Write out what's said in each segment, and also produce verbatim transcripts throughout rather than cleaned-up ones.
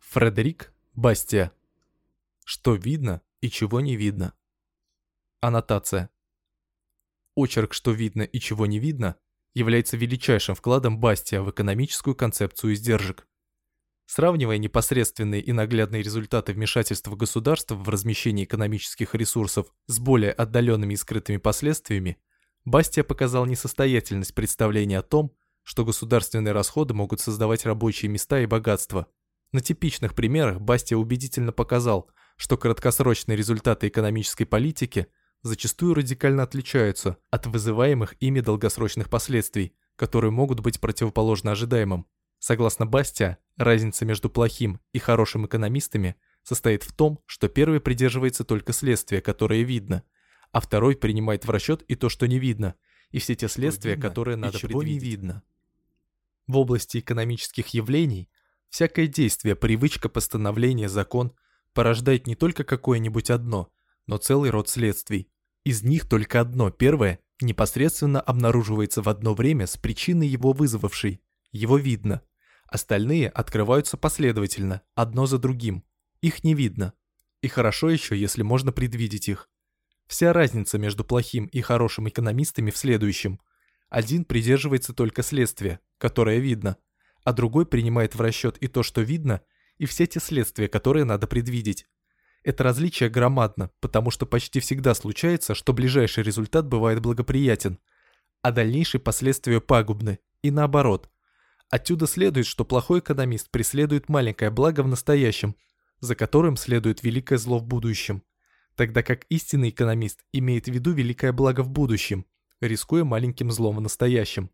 Фредерик Бастиа. Что видно и чего не видно. Аннотация. Очерк «Что видно и чего не видно» является величайшим вкладом Бастиа в экономическую концепцию издержек. Сравнивая непосредственные и наглядные результаты вмешательства государства в размещение экономических ресурсов с более отдаленными и скрытыми последствиями, Бастиа показал несостоятельность представления о том, что государственные расходы могут создавать рабочие места и богатство. На типичных примерах Бастиа убедительно показал, что краткосрочные результаты экономической политики зачастую радикально отличаются от вызываемых ими долгосрочных последствий, которые могут быть противоположны ожидаемым. Согласно Бастиа, разница между плохим и хорошим экономистами состоит в том, что первый придерживается только следствия, которое видно, а второй принимает в расчет и то, что не видно, и все те следствия, видно, которые надо чего не предвидеть. видно. В области экономических явлений всякое действие, привычка, постановление, закон порождает не только какое-нибудь одно, но целый род следствий. Из них только одно, первое, непосредственно обнаруживается в одно время с причиной его вызвавшей. Его видно. Остальные открываются последовательно, одно за другим. Их не видно. И хорошо еще, если можно предвидеть их. Вся разница между плохим и хорошим экономистами в следующем. Один придерживается только следствия, которое видно, а другой принимает в расчет и то, что видно, и все те следствия, которые надо предвидеть. Это различие громадно, потому что почти всегда случается, что ближайший результат бывает благоприятен, а дальнейшие последствия пагубны, и наоборот. Отсюда следует, что плохой экономист преследует маленькое благо в настоящем, за которым следует великое зло в будущем, тогда как истинный экономист имеет в виду великое благо в будущем, рискуя маленьким злом в настоящем.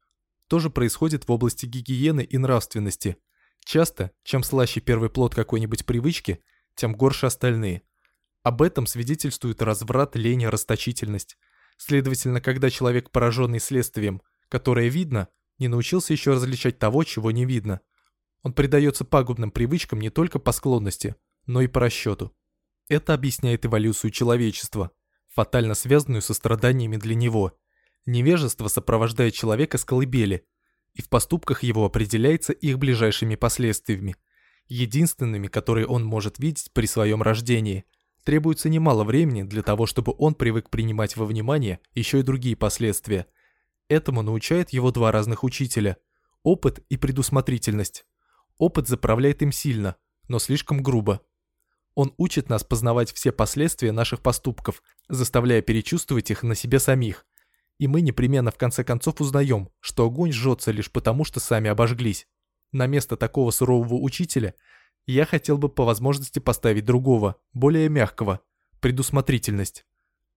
То же происходит в области гигиены и нравственности. Часто, чем слаще первый плод какой-нибудь привычки, тем горше остальные. Об этом свидетельствует разврат, лень и расточительность. Следовательно, когда человек, пораженный следствием, которое видно, не научился еще различать того, чего не видно, он предается пагубным привычкам не только по склонности, но и по расчету. Это объясняет эволюцию человечества, фатально связанную со страданиями для него. Невежество сопровождает человека с колыбели, и в поступках его определяется их ближайшими последствиями, единственными, которые он может видеть при своем рождении. Требуется немало времени для того, чтобы он привык принимать во внимание еще и другие последствия. Этому научают его два разных учителя – опыт и предусмотрительность. Опыт заправляет им сильно, но слишком грубо. Он учит нас познавать все последствия наших поступков, заставляя перечувствовать их на себе самих. И мы непременно в конце концов узнаем, что огонь жжется лишь потому, что сами обожглись. На место такого сурового учителя я хотел бы по возможности поставить другого, более мягкого – предусмотрительность.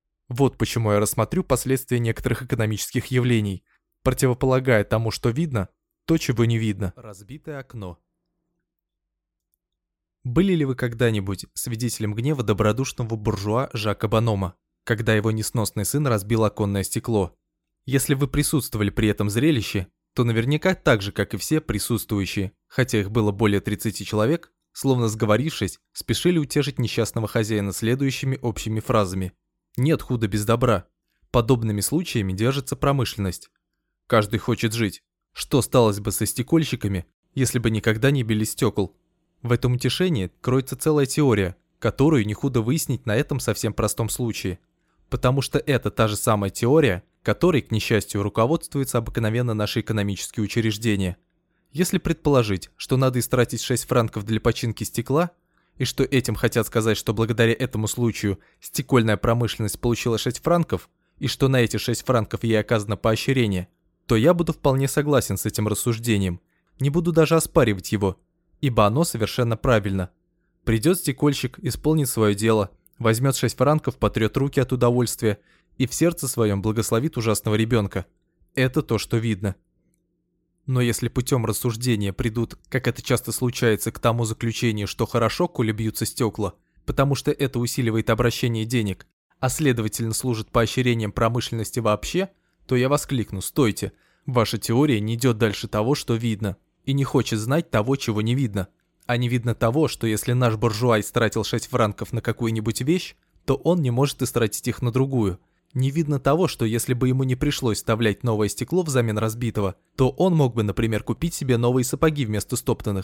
Вот почему я рассмотрю последствия некоторых экономических явлений, противополагая тому, что видно, то, чего не видно. Разбитое окно. Были ли вы когда-нибудь свидетелем гнева добродушного буржуа Жака Банома, когда его несносный сын разбил оконное стекло? Если вы присутствовали при этом зрелище, то наверняка так же, как и все присутствующие, хотя их было более тридцати человек, словно сговорившись, спешили утешить несчастного хозяина следующими общими фразами. Нет худа без добра. Подобными случаями держится промышленность. Каждый хочет жить. Что сталось бы со стекольщиками, если бы никогда не били стекол? В этом утешении кроется целая теория, которую не худо выяснить на этом совсем простом случае. Потому что это та же самая теория, которой, к несчастью, руководствуются обыкновенно наши экономические учреждения. Если предположить, что надо истратить шесть франков для починки стекла, и что этим хотят сказать, что благодаря этому случаю стекольная промышленность получила шесть франков, и что на эти шесть франков ей оказано поощрение, то я буду вполне согласен с этим рассуждением, не буду даже оспаривать его, ибо оно совершенно правильно. Придет стекольщик, исполнит свое дело, возьмет шесть франков, потрет руки от удовольствия и в сердце своем благословит ужасного ребенка. Это то, что видно. Но если путем рассуждения придут, как это часто случается, к тому заключению, что хорошо, коли бьются стекла, потому что это усиливает обращение денег, а следовательно служит поощрением промышленности вообще, то я воскликну: стойте, ваша теория не идет дальше того, что видно, и не хочет знать того, чего не видно. А не видно того, что если наш буржуа истратил шесть франков на какую-нибудь вещь, то он не может истратить их на другую. Не видно того, что если бы ему не пришлось вставлять новое стекло взамен разбитого, то он мог бы, например, купить себе новые сапоги вместо стоптанных.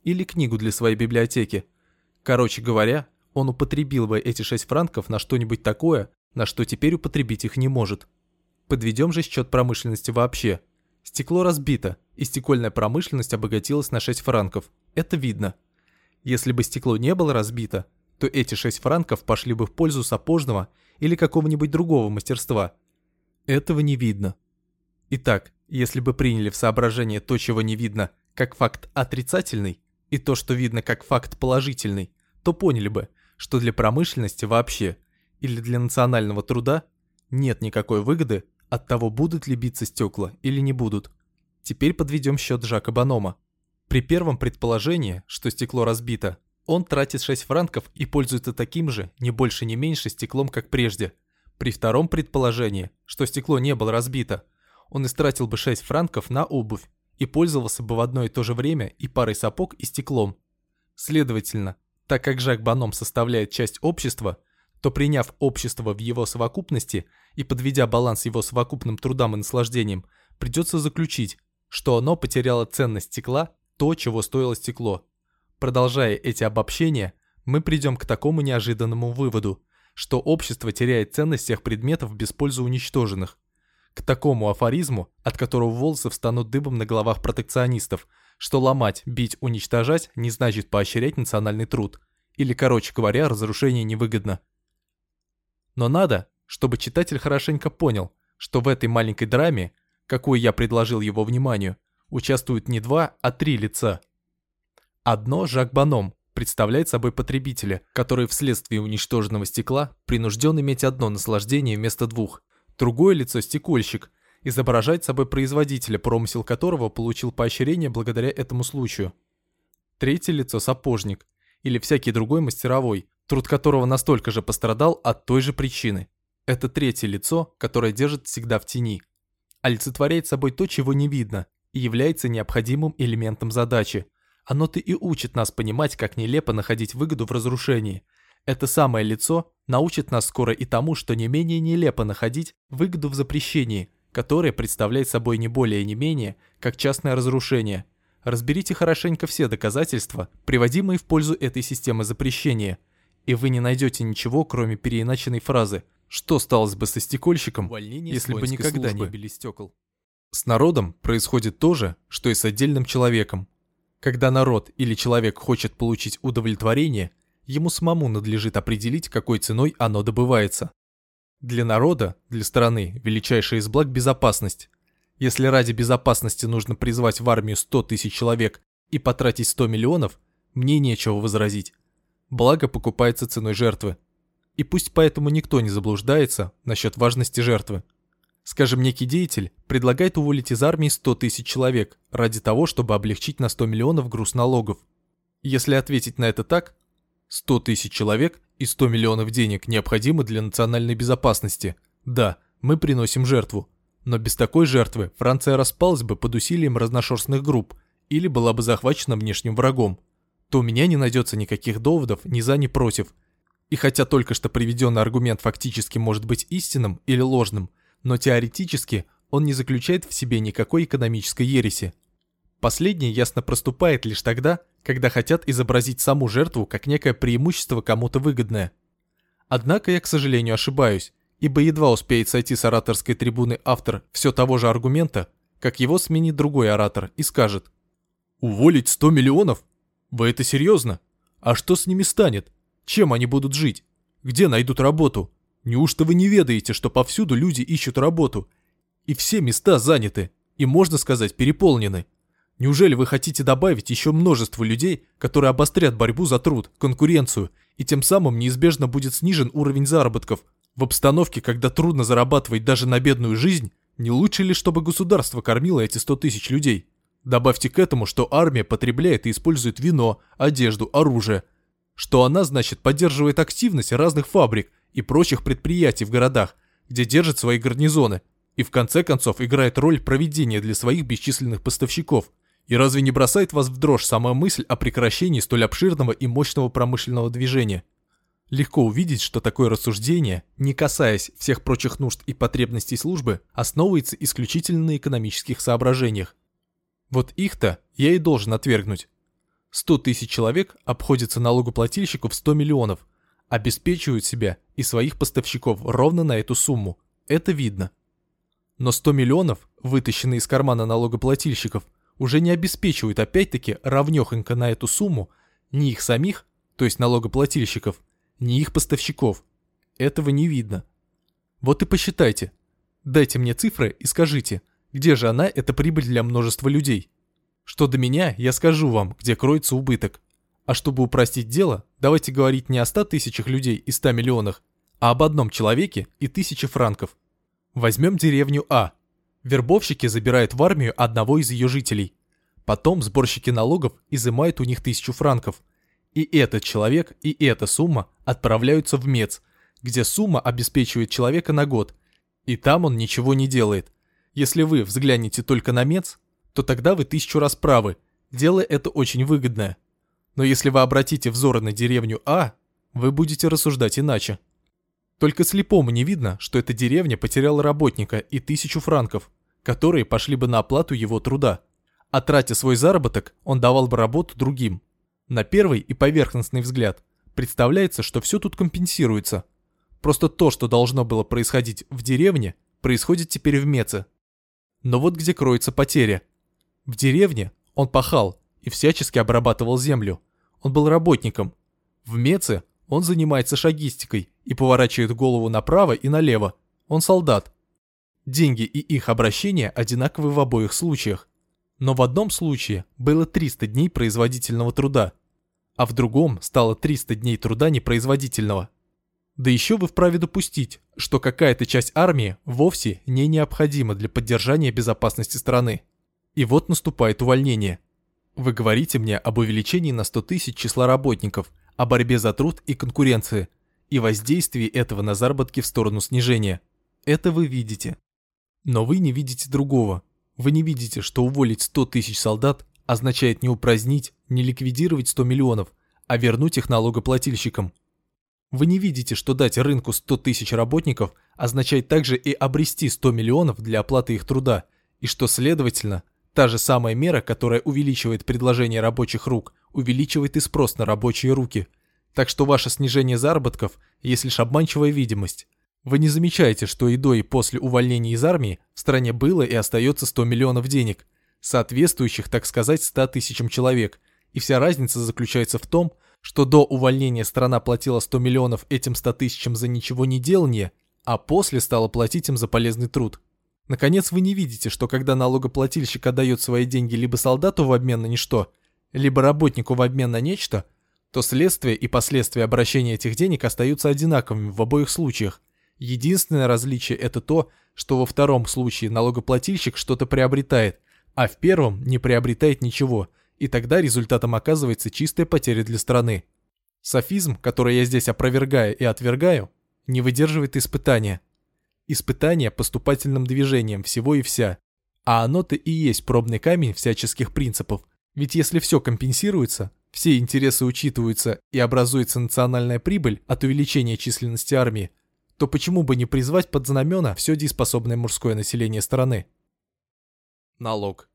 или книгу для своей библиотеки. Короче говоря, он употребил бы эти шесть франков на что-нибудь такое, на что теперь употребить их не может. Подведем же счет промышленности вообще. Стекло разбито, и стекольная промышленность обогатилась на шесть франков. Это видно. Если бы стекло не было разбито, то эти шесть франков пошли бы в пользу сапожного или какого-нибудь другого мастерства. Этого не видно. Итак, если бы приняли в соображение то, чего не видно, как факт отрицательный, и то, что видно как факт положительный, то поняли бы, что для промышленности вообще или для национального труда нет никакой выгоды от того, будут ли биться стекла или не будут. Теперь подведем счет Жака Банома. При первом предположении, что стекло разбито, он тратит шесть франков и пользуется таким же, не больше не меньше, стеклом, как прежде. При втором предположении, что стекло не было разбито, он истратил бы шесть франков на обувь и пользовался бы в одно и то же время и парой сапог, и стеклом. Следовательно, так как Жак Баном составляет часть общества, то приняв общество в его совокупности и подведя баланс его совокупным трудам и наслаждением, придется заключить, что оно потеряло ценность стекла, то, чего стоило стекло. Продолжая эти обобщения, мы придем к такому неожиданному выводу, что общество теряет ценность всех предметов без пользы уничтоженных. К такому афоризму, от которого волосы встанут дыбом на головах протекционистов, что ломать, бить, уничтожать не значит поощрять национальный труд. Или, короче говоря, разрушение невыгодно. Но надо, чтобы читатель хорошенько понял, что в этой маленькой драме, какую я предложил его вниманию, участвуют не два, а три лица. Одно Жак Баном представляет собой потребителя, который вследствие уничтоженного стекла принужден иметь одно наслаждение вместо двух. Другое лицо – стекольщик, изображает собой производителя, промысел которого получил поощрение благодаря этому случаю. Третье лицо – сапожник, или всякий другой мастеровой, труд которого настолько же пострадал от той же причины. Это третье лицо, которое держит всегда в тени. Олицетворяет собой то, чего не видно, и является необходимым элементом задачи. Оно-то и учит нас понимать, как нелепо находить выгоду в разрушении. Это самое лицо научит нас скоро и тому, что не менее нелепо находить выгоду в запрещении, которое представляет собой не более и не менее, как частное разрушение. Разберите хорошенько все доказательства, приводимые в пользу этой системы запрещения, и вы не найдете ничего, кроме переиначенной фразы «Что сталось бы со стекольщиком, если бы никогда службы. не били стекол?». С народом происходит то же, что и с отдельным человеком. Когда народ или человек хочет получить удовлетворение, ему самому надлежит определить, какой ценой оно добывается. Для народа, для страны, величайшая из благ – безопасность. Если ради безопасности нужно призвать в армию сто тысяч человек и потратить сто миллионов, мне нечего возразить. Благо покупается ценой жертвы. И пусть поэтому никто не заблуждается насчет важности жертвы. Скажем, некий деятель предлагает уволить из армии сто тысяч человек ради того, чтобы облегчить на сто миллионов груз налогов. Если ответить на это так, сто тысяч человек и сто миллионов денег необходимы для национальной безопасности. Да, мы приносим жертву. Но без такой жертвы Франция распалась бы под усилием разношерстных групп или была бы захвачена внешним врагом. То у меня не найдется никаких доводов ни за, ни против. И хотя только что приведенный аргумент фактически может быть истинным или ложным, но теоретически он не заключает в себе никакой экономической ереси. Последнее ясно проступает лишь тогда, когда хотят изобразить саму жертву как некое преимущество кому-то выгодное. Однако я, к сожалению, ошибаюсь, ибо едва успеет сойти с ораторской трибуны автор все того же аргумента, как его сменит другой оратор и скажет: «Уволить сто миллионов? Вы это серьезно? А что с ними станет? Чем они будут жить? Где найдут работу? Неужто вы не ведаете, что повсюду люди ищут работу? И все места заняты, и, можно сказать, переполнены. Неужели вы хотите добавить еще множество людей, которые обострят борьбу за труд, конкуренцию, и тем самым неизбежно будет снижен уровень заработков? В обстановке, когда трудно зарабатывать даже на бедную жизнь, не лучше ли, чтобы государство кормило эти сто тысяч людей? Добавьте к этому, что армия потребляет и использует вино, одежду, оружие. Что она, значит, поддерживает активность разных фабрик и прочих предприятий в городах, где держит свои гарнизоны, и в конце концов играет роль провидения для своих бесчисленных поставщиков. И разве не бросает вас в дрожь сама мысль о прекращении столь обширного и мощного промышленного движения? Легко увидеть, что такое рассуждение, не касаясь всех прочих нужд и потребностей службы, основывается исключительно на экономических соображениях. Вот их-то я и должен отвергнуть. сто тысяч человек обходятся налогоплательщику в сто миллионов, обеспечивают себя и своих поставщиков ровно на эту сумму. Это видно. Но сто миллионов, вытащенные из кармана налогоплательщиков, уже не обеспечивают опять-таки равнёхонько на эту сумму ни их самих, то есть налогоплательщиков, ни их поставщиков. Этого не видно. Вот и посчитайте. Дайте мне цифры и скажите, где же она, эта прибыль для множества людей. Что до меня, я скажу вам, где кроется убыток. А чтобы упростить дело, давайте говорить не о ста тысячах людей и ста миллионах, а об одном человеке и тысяче франков. Возьмем деревню А. Вербовщики забирают в армию одного из ее жителей. Потом сборщики налогов изымают у них тысячу франков. И этот человек, и эта сумма отправляются в МЕЦ, где сумма обеспечивает человека на год. И там он ничего не делает. Если вы взглянете только на МЕЦ, то тогда вы тысячу раз правы. Дело это очень выгодное. Но если вы обратите взоры на деревню А, вы будете рассуждать иначе. Только слепому не видно, что эта деревня потеряла работника и тысячу франков, которые пошли бы на оплату его труда. А тратя свой заработок, он давал бы работу другим. На первый и поверхностный взгляд представляется, что все тут компенсируется. Просто то, что должно было происходить в деревне, происходит теперь в МЕЦе. Но вот где кроется потеря. В деревне он пахал и всячески обрабатывал землю. Он был работником. В МЕЦе он занимается шагистикой и поворачивает голову направо и налево. Он солдат. Деньги и их обращение одинаковы в обоих случаях. Но в одном случае было триста дней производительного труда, а в другом стало триста дней труда непроизводительного. Да еще вы вправе допустить, что какая-то часть армии вовсе не необходима для поддержания безопасности страны. И вот наступает увольнение. Вы говорите мне об увеличении на сто тысяч числа работников, о борьбе за труд и конкуренции, и воздействии этого на заработки в сторону снижения. Это вы видите. Но вы не видите другого. Вы не видите, что уволить сто тысяч солдат означает не упразднить, не ликвидировать сто миллионов, а вернуть их налогоплательщикам. Вы не видите, что дать рынку сто тысяч работников означает также и обрести сто миллионов для оплаты их труда, и что, следовательно, та же самая мера, которая увеличивает предложение рабочих рук, увеличивает и спрос на рабочие руки. Так что ваше снижение заработков есть лишь обманчивая видимость. Вы не замечаете, что и до, и после увольнения из армии в стране было и остается сто миллионов денег, соответствующих, так сказать, ста тысячам человек, и вся разница заключается в том, что до увольнения страна платила сто миллионов этим ста тысячам за ничего не делание, а после стала платить им за полезный труд. Наконец, вы не видите, что когда налогоплательщик отдает свои деньги либо солдату в обмен на ничто, либо работнику в обмен на нечто, то следствие и последствия обращения этих денег остаются одинаковыми в обоих случаях. Единственное различие это то, что во втором случае налогоплательщик что-то приобретает, а в первом не приобретает ничего, и тогда результатом оказывается чистая потеря для страны. Софизм, который я здесь опровергаю и отвергаю, не выдерживает испытания. Испытание поступательным движением всего и вся, а оно-то и есть пробный камень всяческих принципов, ведь если все компенсируется, все интересы учитываются и образуется национальная прибыль от увеличения численности армии, то почему бы не призвать под знамена все дееспособное мужское население страны? Налог.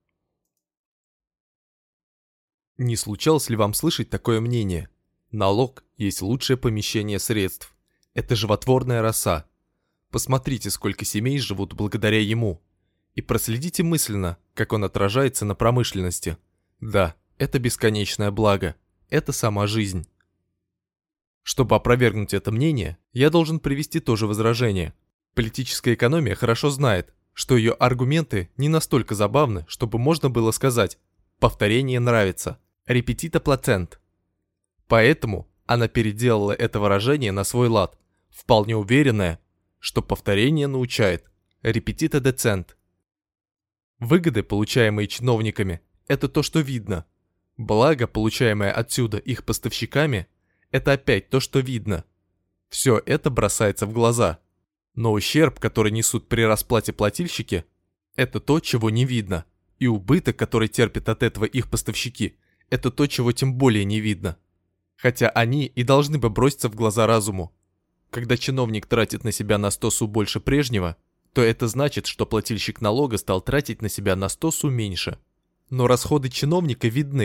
Не случалось ли вам слышать такое мнение? Налог есть лучшее помещение средств. Это животворная роса. Посмотрите, сколько семей живут благодаря ему. И проследите мысленно, как он отражается на промышленности. Да, это бесконечное благо. Это сама жизнь. Чтобы опровергнуть это мнение, я должен привести тоже возражение. Политическая экономия хорошо знает, что ее аргументы не настолько забавны, чтобы можно было сказать «повторение нравится», «репетита плацент». Поэтому она переделала это выражение на свой лад, вполне уверенная, что повторение научает «репетита децент». Выгоды, получаемые чиновниками, это то, что видно. Благо, получаемое отсюда их поставщиками, это опять то, что видно. Все это бросается в глаза. Но ущерб, который несут при расплате плательщики, это то, чего не видно. И убыток, который терпят от этого их поставщики, это то, чего тем более не видно. Хотя они и должны бы броситься в глаза разуму. Когда чиновник тратит на себя на сто су больше прежнего, то это значит, что плательщик налога стал тратить на себя на сто су меньше. Но расходы чиновника видны.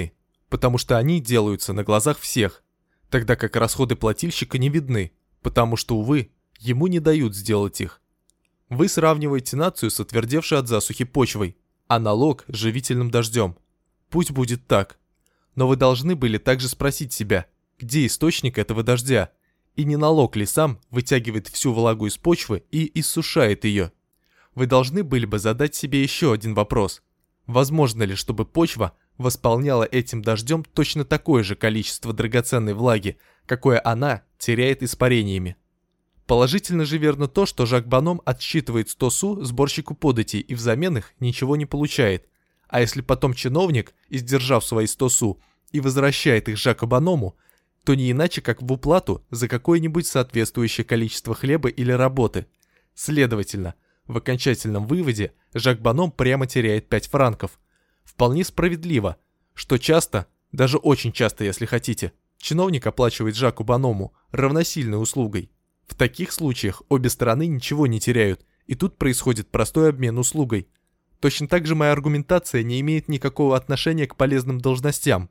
потому что они делаются на глазах всех, тогда как расходы плательщика не видны, потому что, увы, ему не дают сделать их. Вы сравниваете нацию с отвердевшей от засухи почвой, а налог с живительным дождем. Пусть будет так. Но вы должны были также спросить себя, где источник этого дождя, и не налог ли сам вытягивает всю влагу из почвы и иссушает ее. Вы должны были бы задать себе еще один вопрос. Возможно ли, чтобы почва восполняла этим дождем точно такое же количество драгоценной влаги, какое она теряет испарениями? Положительно же верно то, что Жак Баном отсчитывает сто су сборщику податей и взамен их ничего не получает. А если потом чиновник, издержав свои сто су, и возвращает их Жаку Баному, то не иначе, как в уплату за какое-нибудь соответствующее количество хлеба или работы. Следовательно, в окончательном выводе Жак Баном прямо теряет пять франков. Вполне справедливо, что часто, даже очень часто, если хотите, чиновник оплачивает Жаку Баному равносильной услугой. В таких случаях обе стороны ничего не теряют, и тут происходит простой обмен услугой. Точно так же моя аргументация не имеет никакого отношения к полезным должностям.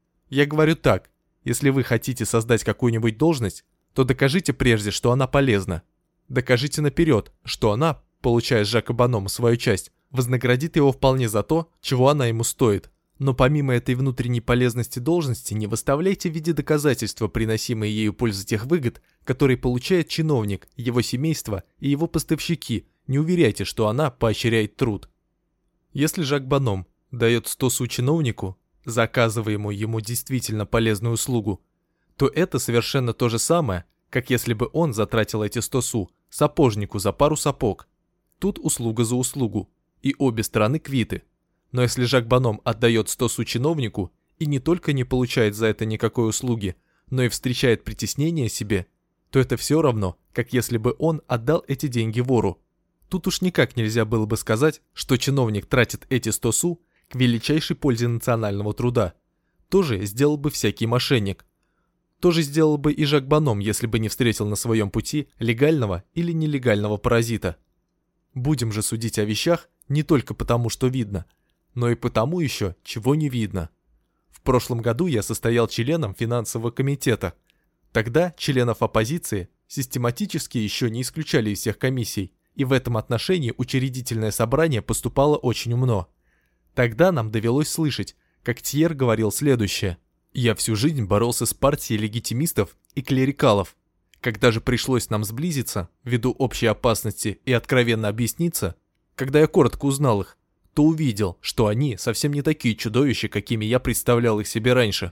Я говорю так, если вы хотите создать какую-нибудь должность, то докажите прежде, что она полезна. Докажите наперед, что она, получая с Жака Банома свою часть, вознаградит его вполне за то, чего она ему стоит. Но помимо этой внутренней полезности должности, не выставляйте в виде доказательства приносимые ею пользы тех выгод, которые получает чиновник, его семейство и его поставщики, не уверяйте, что она поощряет труд. Если Жак Баном дает сто су чиновнику, за оказываемую ему действительно полезную услугу, то это совершенно то же самое, как если бы он затратил эти сто су сапожнику за пару сапог. Тут услуга за услугу, и обе стороны квиты. Но если Жак Баном отдает сто су чиновнику и не только не получает за это никакой услуги, но и встречает притеснение себе, то это все равно, как если бы он отдал эти деньги вору. Тут уж никак нельзя было бы сказать, что чиновник тратит эти сто су к величайшей пользе национального труда. То же сделал бы всякий мошенник. То же сделал бы и Жак Баном, если бы не встретил на своем пути легального или нелегального паразита. Будем же судить о вещах не только потому, что видно, но и потому еще, чего не видно. В прошлом году я состоял членом финансового комитета. Тогда членов оппозиции систематически еще не исключали из всех комиссий, и в этом отношении учредительное собрание поступало очень умно. Тогда нам довелось слышать, как Тьер говорил следующее. «Я всю жизнь боролся с партией легитимистов и клерикалов. Когда же пришлось нам сблизиться, ввиду общей опасности и откровенно объясниться, когда я коротко узнал их, то увидел, что они совсем не такие чудовища, какими я представлял их себе раньше».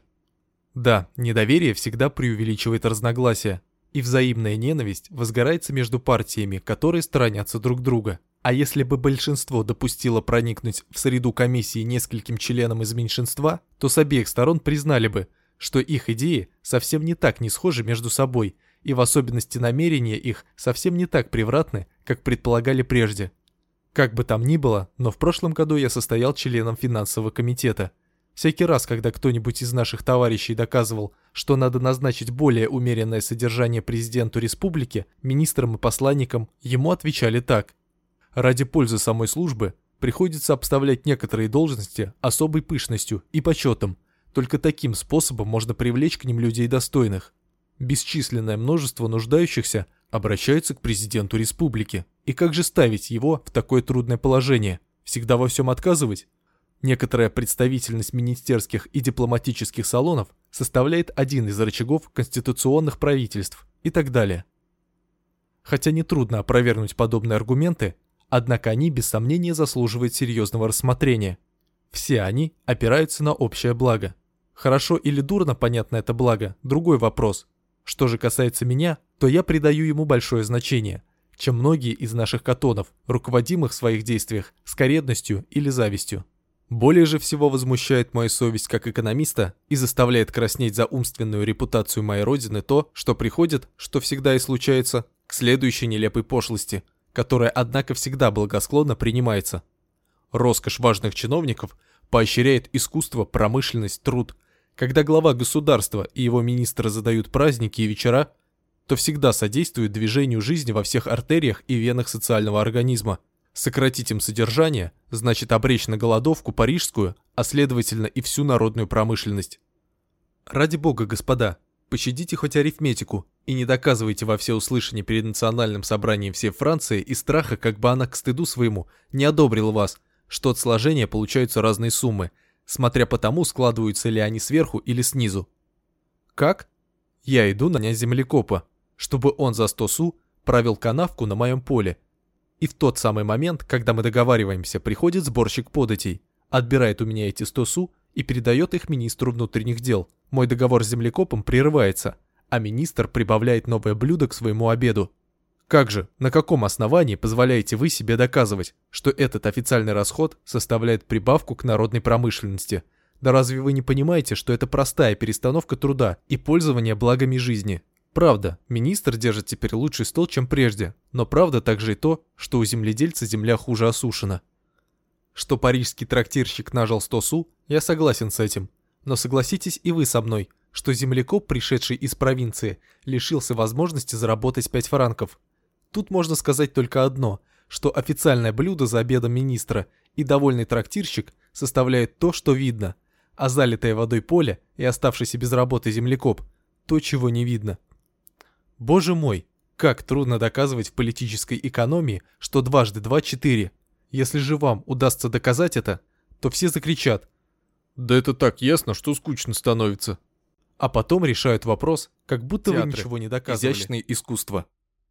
Да, недоверие всегда преувеличивает разногласия, и взаимная ненависть возгорается между партиями, которые сторонятся друг друга. А если бы большинство допустило проникнуть в среду комиссии нескольким членам из меньшинства, то с обеих сторон признали бы, что их идеи совсем не так не схожи между собой, и в особенности намерения их совсем не так превратны, как предполагали прежде. Как бы там ни было, но в прошлом году я состоял членом финансового комитета. Всякий раз, когда кто-нибудь из наших товарищей доказывал, что надо назначить более умеренное содержание президенту республики, министрам и посланникам, ему отвечали так. Ради пользы самой службы приходится обставлять некоторые должности особой пышностью и почетом, только таким способом можно привлечь к ним людей достойных. Бесчисленное множество нуждающихся обращаются к президенту республики. И как же ставить его в такое трудное положение? Всегда во всем отказывать? Некоторая представительность министерских и дипломатических салонов составляет один из рычагов конституционных правительств и так далее. Хотя нетрудно опровергнуть подобные аргументы, однако они без сомнения заслуживают серьезного рассмотрения. Все они опираются на общее благо. Хорошо или дурно понятно это благо – другой вопрос. Что же касается меня, то я придаю ему большое значение, чем многие из наших катонов, руководимых в своих действиях скоредностью или завистью. Более же всего возмущает мою совесть как экономиста и заставляет краснеть за умственную репутацию моей родины то, что приходит, что всегда и случается, к следующей нелепой пошлости, которая, однако, всегда благосклонно принимается. Роскошь важных чиновников поощряет искусство, промышленность, труд. Когда глава государства и его министры задают праздники и вечера, то всегда содействует движению жизни во всех артериях и венах социального организма. Сократить им содержание значит обречь на голодовку парижскую, а следовательно и всю народную промышленность. Ради бога, господа, пощадите хоть арифметику и не доказывайте во всеуслышание перед национальным собранием всей Франции из страха, как бы она к стыду своему не одобрила вас, что от сложения получаются разные суммы, смотря по тому, складываются ли они сверху или снизу. Как? Я иду нанять землекопа, чтобы он за сто су правил канавку на моем поле. И в тот самый момент, когда мы договариваемся, приходит сборщик податей, отбирает у меня эти сто су и передает их министру внутренних дел. Мой договор с землекопом прерывается, а министр прибавляет новое блюдо к своему обеду. Как же, на каком основании позволяете вы себе доказывать, что этот официальный расход составляет прибавку к народной промышленности? Да разве вы не понимаете, что это простая перестановка труда и пользование благами жизни? Правда, министр держит теперь лучший стол, чем прежде, но правда также и то, что у земледельца земля хуже осушена. Что парижский трактирщик нажил сто су, я согласен с этим. Но согласитесь и вы со мной, что землекоп, пришедший из провинции, лишился возможности заработать пять франков. Тут можно сказать только одно, что официальное блюдо за обедом министра и довольный трактирщик составляют то, что видно, а залитое водой поле и оставшийся без работы землекоп – то, чего не видно. Боже мой, как трудно доказывать в политической экономии, что дважды два – четыре. Если же вам удастся доказать это, то все закричат: «Да это так ясно, что скучно становится». А потом решают вопрос, как будто Театры. вы ничего не доказывали. Изящное искусство.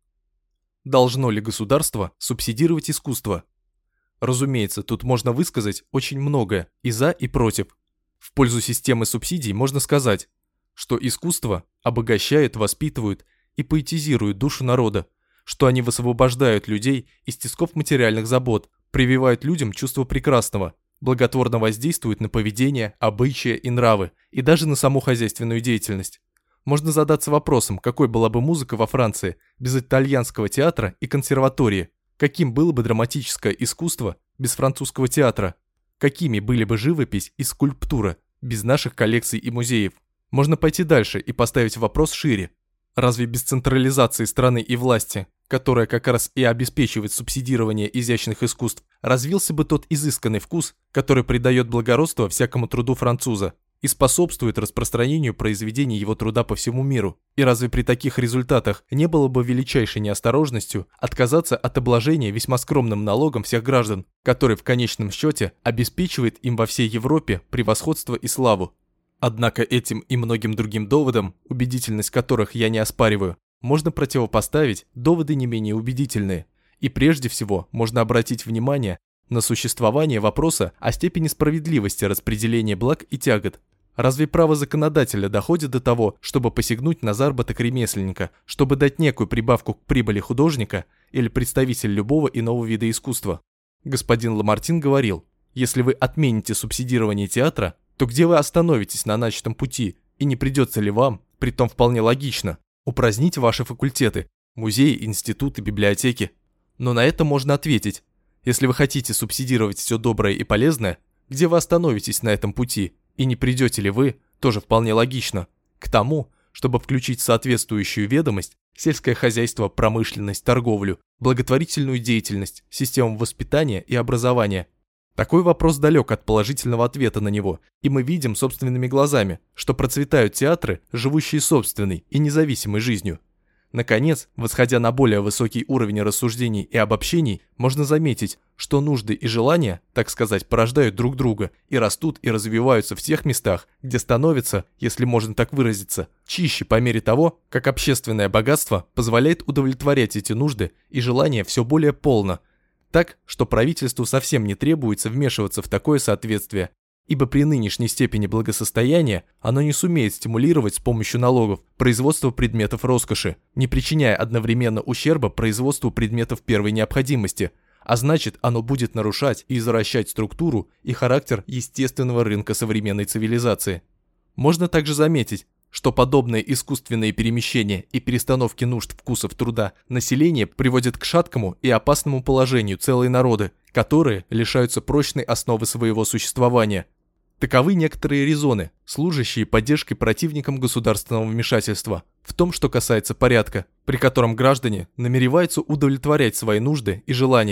Должно ли государство субсидировать искусство? Разумеется, тут можно высказать очень многое и за, и против. В пользу системы субсидий можно сказать, что искусство обогащает, воспитывает и поэтизирует душу народа, что они высвобождают людей из тисков материальных забот, прививают людям чувство прекрасного, благотворно воздействуют на поведение, обычаи и нравы, и даже на саму хозяйственную деятельность. Можно задаться вопросом, какой была бы музыка во Франции без итальянского театра и консерватории, каким было бы драматическое искусство без французского театра, какими были бы живопись и скульптура без наших коллекций и музеев. Можно пойти дальше и поставить вопрос шире. Разве без централизации страны и власти, которая как раз и обеспечивает субсидирование изящных искусств, развился бы тот изысканный вкус, который придает благородство всякому труду француза и способствует распространению произведений его труда по всему миру? И разве при таких результатах не было бы величайшей неосторожностью отказаться от обложения весьма скромным налогом всех граждан, который в конечном счете обеспечивает им во всей Европе превосходство и славу? Однако этим и многим другим доводам, убедительность которых я не оспариваю, можно противопоставить доводы не менее убедительные. И прежде всего можно обратить внимание на существование вопроса о степени справедливости распределения благ и тягот. Разве право законодателя доходит до того, чтобы посягнуть на заработок ремесленника, чтобы дать некую прибавку к прибыли художника или представителя любого иного вида искусства? Господин Ламартин говорил: если вы отмените субсидирование театра, то где вы остановитесь на начатом пути, и не придется ли вам, притом вполне логично, упразднить ваши факультеты, музеи, институты, библиотеки? Но на это можно ответить: если вы хотите субсидировать все доброе и полезное, где вы остановитесь на этом пути, и не придете ли вы, тоже вполне логично, к тому, чтобы включить соответствующую ведомость, сельское хозяйство, промышленность, торговлю, благотворительную деятельность, систему воспитания и образования? Такой вопрос далек от положительного ответа на него, и мы видим собственными глазами, что процветают театры, живущие собственной и независимой жизнью. Наконец, восходя на более высокий уровень рассуждений и обобщений, можно заметить, что нужды и желания, так сказать, порождают друг друга и растут и развиваются в тех местах, где становятся, если можно так выразиться, чище по мере того, как общественное богатство позволяет удовлетворять эти нужды и желания все более полно, так, что правительству совсем не требуется вмешиваться в такое соответствие, ибо при нынешней степени благосостояния оно не сумеет стимулировать с помощью налогов производство предметов роскоши, не причиняя одновременно ущерба производству предметов первой необходимости, а значит, оно будет нарушать и извращать структуру и характер естественного рынка современной цивилизации. Можно также заметить, что подобные искусственные перемещения и перестановки нужд, вкусов, труда населения приводят к шаткому и опасному положению целые народы, которые лишаются прочной основы своего существования. Таковы некоторые резоны, служащие поддержкой противникам государственного вмешательства в том, что касается порядка, при котором граждане намереваются удовлетворять свои нужды и желания,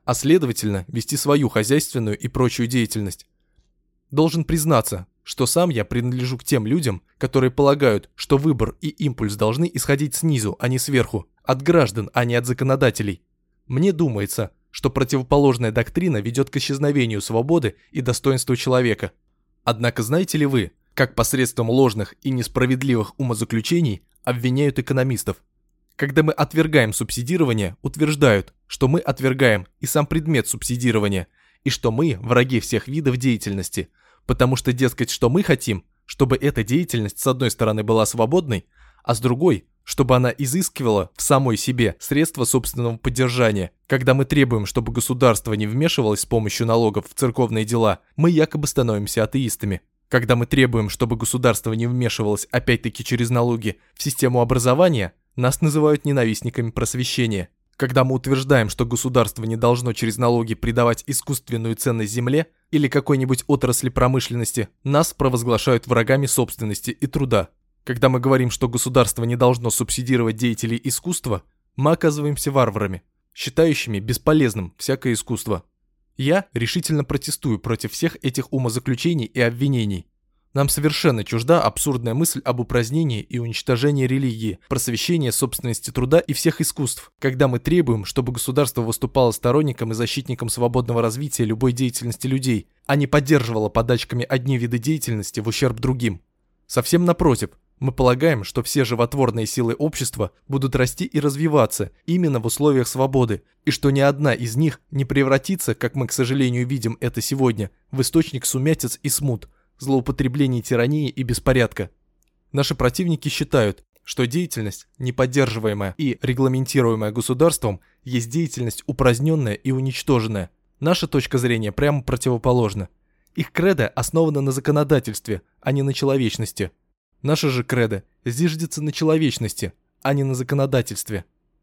а следовательно вести свою хозяйственную и прочую деятельность. Должен признаться, что сам я принадлежу к тем людям, которые полагают, что выбор и импульс должны исходить снизу, а не сверху, от граждан, а не от законодателей. Мне думается, что противоположная доктрина ведет к исчезновению свободы и достоинства человека. Однако знаете ли вы, как посредством ложных и несправедливых умозаключений обвиняют экономистов? Когда мы отвергаем субсидирование, утверждают, что мы отвергаем и сам предмет субсидирования, и что мы враги всех видов деятельности, потому что, дескать, что мы хотим, чтобы эта деятельность с одной стороны была свободной, а с другой, чтобы она изыскивала в самой себе средства собственного поддержания. Когда мы требуем, чтобы государство не вмешивалось с помощью налогов в церковные дела, мы якобы становимся атеистами. Когда мы требуем, чтобы государство не вмешивалось опять-таки через налоги в систему образования, нас называют ненавистниками просвещения. Когда мы утверждаем, что государство не должно через налоги придавать искусственную ценность земле или какой-нибудь отрасли промышленности, нас провозглашают врагами собственности и труда. Когда мы говорим, что государство не должно субсидировать деятелей искусства, мы оказываемся варварами, считающими бесполезным всякое искусство. Я решительно протестую против всех этих умозаключений и обвинений. Нам совершенно чужда абсурдная мысль об упразднении и уничтожении религии, просвещения собственности труда и всех искусств, когда мы требуем, чтобы государство выступало сторонником и защитником свободного развития любой деятельности людей, а не поддерживало подачками одни виды деятельности в ущерб другим. Совсем напротив, мы полагаем, что все животворные силы общества будут расти и развиваться именно в условиях свободы, и что ни одна из них не превратится, как мы, к сожалению, видим это сегодня, в источник сумятиц и смут, злоупотреблений тирании и беспорядка. Наши противники считают, что деятельность, не поддерживаемая и регламентируемая государством, есть деятельность упраздненная и уничтоженная. Наша точка зрения прямо противоположна. Их кредо основано на законодательстве, а не на человечности. Наша же кредо зиждется на человечности, а не на законодательстве.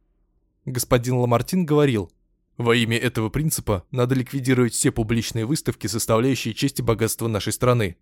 Господин Ламартин говорил: во имя этого принципа надо ликвидировать все публичные выставки, составляющие честь и богатство нашей страны.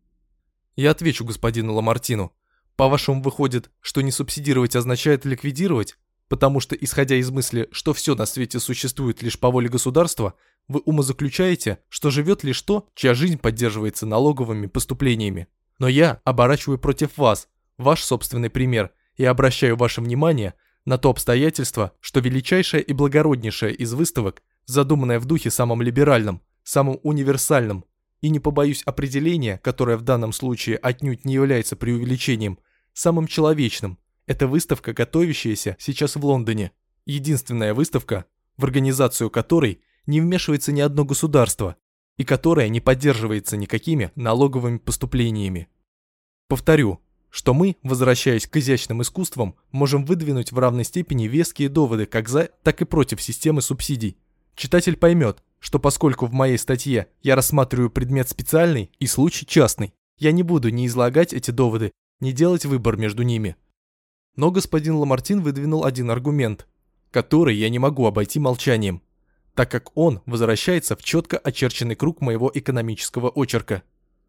Я отвечу господину Ламартину: по-вашему, выходит, что не субсидировать означает ликвидировать? Потому что, исходя из мысли, что все на свете существует лишь по воле государства, вы умозаключаете, что живет лишь то, чья жизнь поддерживается налоговыми поступлениями. Но я оборачиваю против вас ваш собственный пример и обращаю ваше внимание на то обстоятельство, что величайшая и благороднейшая из выставок, задуманная в духе самым либеральным, самым универсальным, и не побоюсь определения, которое в данном случае отнюдь не является преувеличением, самым человечным, это выставка, готовящаяся сейчас в Лондоне. Единственная выставка, в организацию которой не вмешивается ни одно государство, и которая не поддерживается никакими налоговыми поступлениями. Повторю, что мы, возвращаясь к изящным искусствам, можем выдвинуть в равной степени веские доводы как за, так и против системы субсидий. Читатель поймет, что поскольку в моей статье я рассматриваю предмет специальный и случай частный, я не буду ни излагать эти доводы, ни делать выбор между ними. Но господин Ламартин выдвинул один аргумент, который я не могу обойти молчанием, так как он возвращается в четко очерченный круг моего экономического очерка.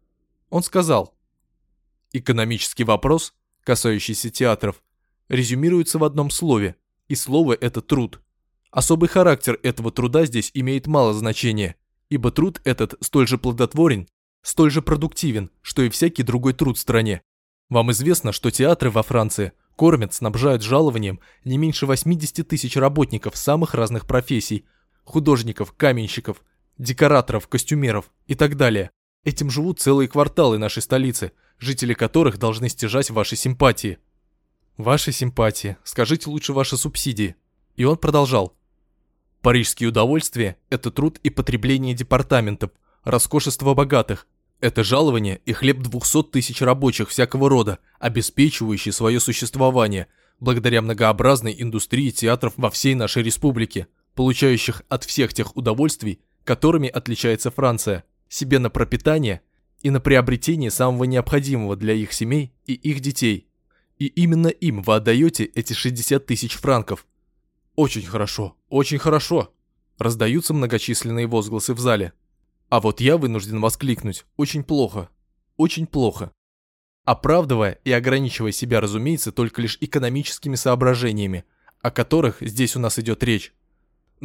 Он сказал: экономический вопрос, касающийся театров, резюмируется в одном слове, и слово это труд. Особый характер этого труда здесь имеет мало значения, ибо труд этот столь же плодотворен, столь же продуктивен, что и всякий другой труд в стране. Вам известно, что театры во Франции кормят, снабжают жалованием не меньше восьмидесяти тысяч работников самых разных профессий, художников, каменщиков, декораторов, костюмеров и так далее. Этим живут целые кварталы нашей столицы, жители которых должны стяжать ваши симпатии. Ваши симпатии, скажите лучше ваши субсидии. И он продолжал: парижские удовольствия – это труд и потребление департаментов, роскошество богатых. Это жалование и хлеб двухсот тысяч рабочих всякого рода, обеспечивающие свое существование, благодаря многообразной индустрии театров во всей нашей республике, получающих от всех тех удовольствий, которыми отличается Франция, себе на пропитание и на приобретение самого необходимого для их семей и их детей. И именно им вы отдаете эти шестьдесят тысяч франков. Очень хорошо, очень хорошо. Раздаются многочисленные возгласы в зале. А вот я вынужден воскликнуть: очень плохо, очень плохо. Оправдывая и ограничивая себя, разумеется, только лишь экономическими соображениями, о которых здесь у нас идет речь. Да,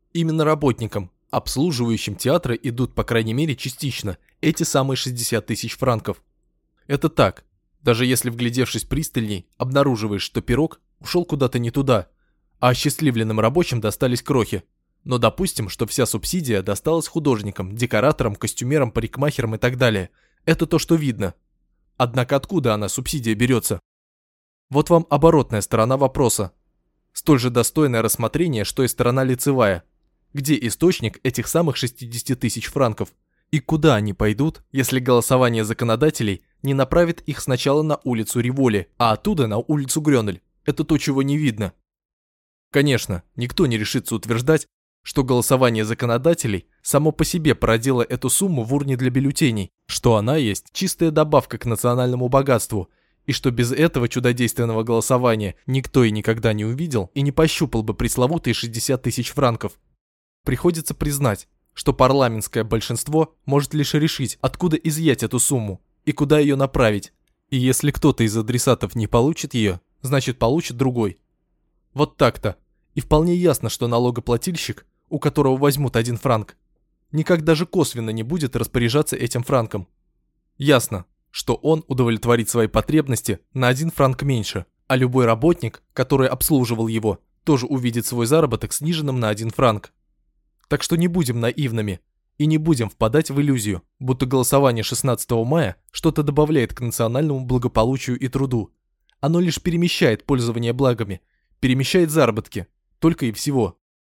Именно работникам, обслуживающим театры, идут, по крайней мере, частично эти самые шестьдесят тысяч франков. Это так, даже если, вглядевшись пристальней, обнаруживаешь, что пирог ушел куда-то не туда, а осчастливленным рабочим достались крохи. Но допустим, что вся субсидия досталась художникам, декораторам, костюмерам, парикмахерам и так далее. Это то, что видно. Однако откуда она, субсидия, берется? Вот вам оборотная сторона вопроса. Столь же достойное рассмотрение, что и сторона лицевая. Где источник этих самых шестидесяти тысяч франков? И куда они пойдут, если голосование законодателей не направит их сначала на улицу Риволи, а оттуда на улицу Грёнель? Это то, чего не видно. Конечно, никто не решится утверждать, что голосование законодателей само по себе породило эту сумму в урне для бюллетеней, что она есть чистая добавка к национальному богатству, и что без этого чудодейственного голосования никто и никогда не увидел и не пощупал бы пресловутые шестьдесят тысяч франков. Приходится признать, что парламентское большинство может лишь решить, откуда изъять эту сумму и куда ее направить, и если кто-то из адресатов не получит ее, значит получит другой. Вот так-то. И вполне ясно, что налогоплательщик, у которого возьмут один франк, никак даже косвенно не будет распоряжаться этим франком. Ясно, что он удовлетворит свои потребности на один франк меньше, а любой работник, который обслуживал его, тоже увидит свой заработок сниженным на один франк. Так что не будем наивными и не будем впадать в иллюзию, будто голосование шестнадцатого мая что-то добавляет к национальному благополучию и труду. Оно лишь перемещает пользование благами, перемещает заработки, только и всего.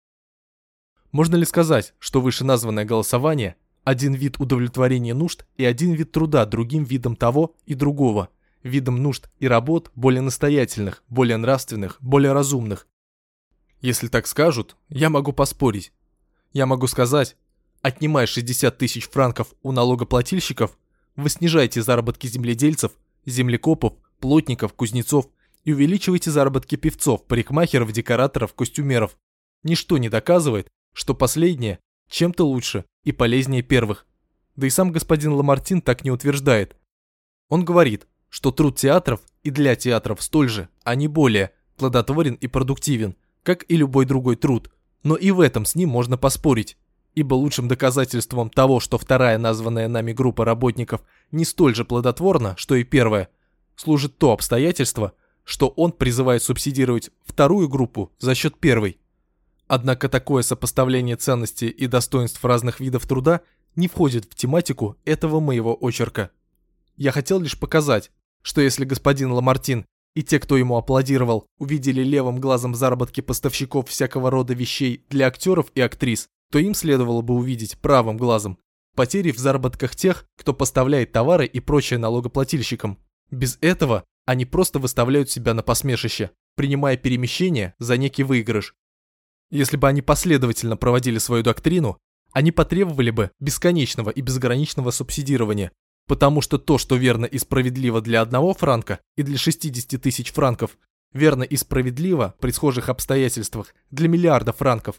Можно ли сказать, что вышеназванное голосование – один вид удовлетворения нужд и один вид труда другим видом того и другого, видом нужд и работ более настоятельных, более нравственных, более разумных? Если так скажут, я могу поспорить. Я могу сказать, отнимая шестьдесят тысяч франков у налогоплательщиков, вы снижаете заработки земледельцев, землекопов, плотников, кузнецов и увеличиваете заработки певцов, парикмахеров, декораторов, костюмеров. Ничто не доказывает, что последнее чем-то лучше и полезнее первых. Да и сам господин Ламартин так не утверждает. Он говорит, что труд театров и для театров столь же, а не более, плодотворен и продуктивен, как и любой другой труд. Но и в этом с ним можно поспорить, ибо лучшим доказательством того, что вторая названная нами группа работников не столь же плодотворна, что и первая, служит то обстоятельство, что он призывает субсидировать вторую группу за счет первой. Однако такое сопоставление ценностей и достоинств разных видов труда не входит в тематику этого моего очерка. Я хотел лишь показать, что если господин Ламартин и те, кто ему аплодировал, увидели левым глазом заработки поставщиков всякого рода вещей для актеров и актрис, то им следовало бы увидеть правым глазом потери в заработках тех, кто поставляет товары и прочее налогоплательщикам. Без этого они просто выставляют себя на посмешище, принимая перемещение за некий выигрыш. Если бы они последовательно проводили свою доктрину, они потребовали бы бесконечного и безграничного субсидирования, потому что то, что верно и справедливо для одного франка и для шестидесяти тысяч франков, верно и справедливо при схожих обстоятельствах для миллиарда франков.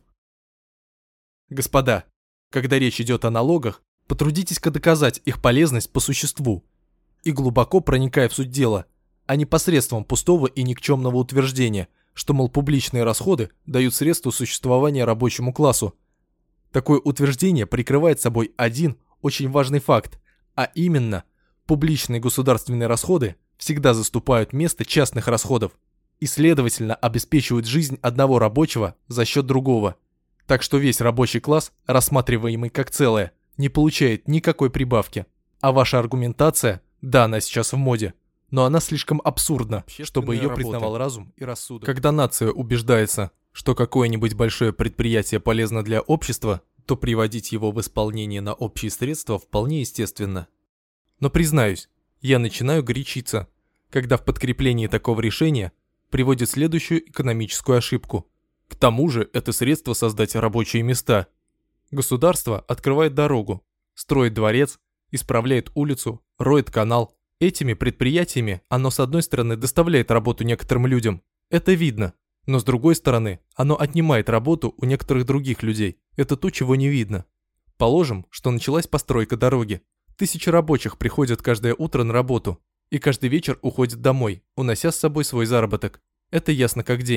Господа, когда речь идет о налогах, потрудитесь-ка доказать их полезность по существу и глубоко проникая в суть дела, а не посредством пустого и никчемного утверждения, что, мол, публичные расходы дают средства существования рабочему классу. Такое утверждение прикрывает собой один очень важный факт, а именно, публичные государственные расходы всегда заступают место частных расходов и, следовательно, обеспечивают жизнь одного рабочего за счет другого. Так что весь рабочий класс, рассматриваемый как целое, не получает никакой прибавки. А ваша аргументация, да, она сейчас в моде, но она слишком абсурдна, чтобы ее признавал разум и рассудок. Когда нация убеждается, что какое-нибудь большое предприятие полезно для общества, то приводить его в исполнение на общие средства вполне естественно. Но признаюсь, я начинаю горячиться, когда в подкреплении такого решения приводит следующую экономическую ошибку. К тому же это средство создать рабочие места. Государство открывает дорогу, строит дворец, исправляет улицу, роет канал. Этими предприятиями оно с одной стороны доставляет работу некоторым людям, это видно, но с другой стороны оно отнимает работу у некоторых других людей, это то, чего не видно. Положим, что началась постройка дороги. Тысячи рабочих приходят каждое утро на работу и каждый вечер уходят домой, унося с собой свой заработок. Это ясно как день.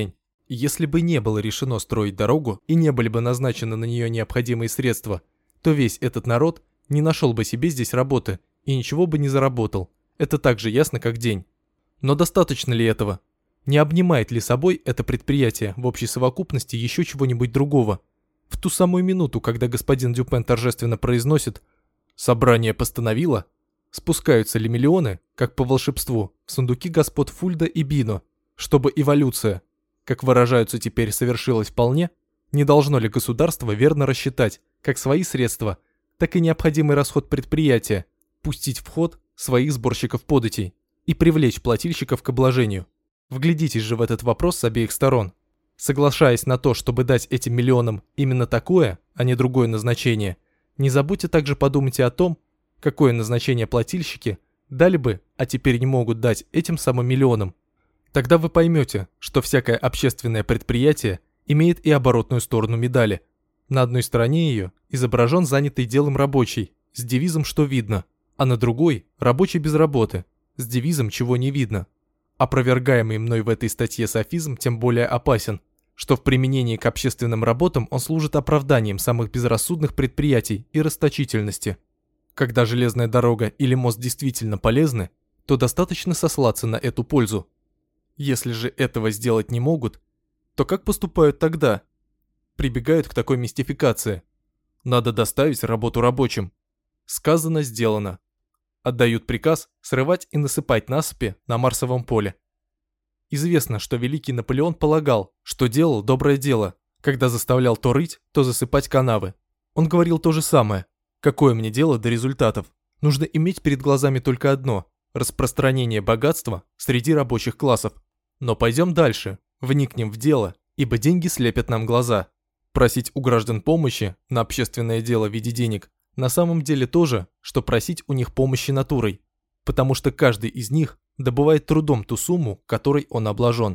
Если бы не было решено строить дорогу и не были бы назначены на нее необходимые средства, то весь этот народ не нашел бы себе здесь работы и ничего бы не заработал. Это так же ясно, как день. Но достаточно ли этого? Не обнимает ли собой это предприятие в общей совокупности еще чего-нибудь другого? В ту самую минуту, когда господин Дюпен торжественно произносит «Собрание постановило», спускаются ли миллионы, как по волшебству, в сундуки господ Фульда и Бино, чтобы эволюция, как выражаются теперь, совершилась вполне? Не должно ли государство верно рассчитать как свои средства, так и необходимый расход предприятия, пустить в ход своих сборщиков податей и привлечь плательщиков к обложению? Вглядитесь же в этот вопрос с обеих сторон. Соглашаясь на то, чтобы дать этим миллионам именно такое, а не другое назначение, не забудьте также подумать и о том, какое назначение плательщики дали бы, а теперь не могут дать этим самым миллионам. Тогда вы поймете, что всякое общественное предприятие имеет и оборотную сторону медали. На одной стороне ее изображен занятый делом рабочий, с девизом «что видно», а на другой – рабочий без работы, с девизом «чего не видно». Опровергаемый мной в этой статье софизм тем более опасен, что в применении к общественным работам он служит оправданием самых безрассудных предприятий и расточительности. Когда железная дорога или мост действительно полезны, то достаточно сослаться на эту пользу. Если же этого сделать не могут, то как поступают тогда? Прибегают к такой мистификации. Надо доставить работу рабочим. Сказано, сделано. Отдают приказ срывать и насыпать насыпи на Марсовом поле. Известно, что великий Наполеон полагал, что делал доброе дело, когда заставлял то рыть, то засыпать канавы. Он говорил то же самое. Какое мне дело до результатов? Нужно иметь перед глазами только одно – распространение богатства среди рабочих классов. Но пойдем дальше, вникнем в дело, ибо деньги слепят нам глаза. Просить у граждан помощи на общественное дело в виде денег на самом деле то же, что просить у них помощи натурой, потому что каждый из них добывает трудом ту сумму, которой он обложен.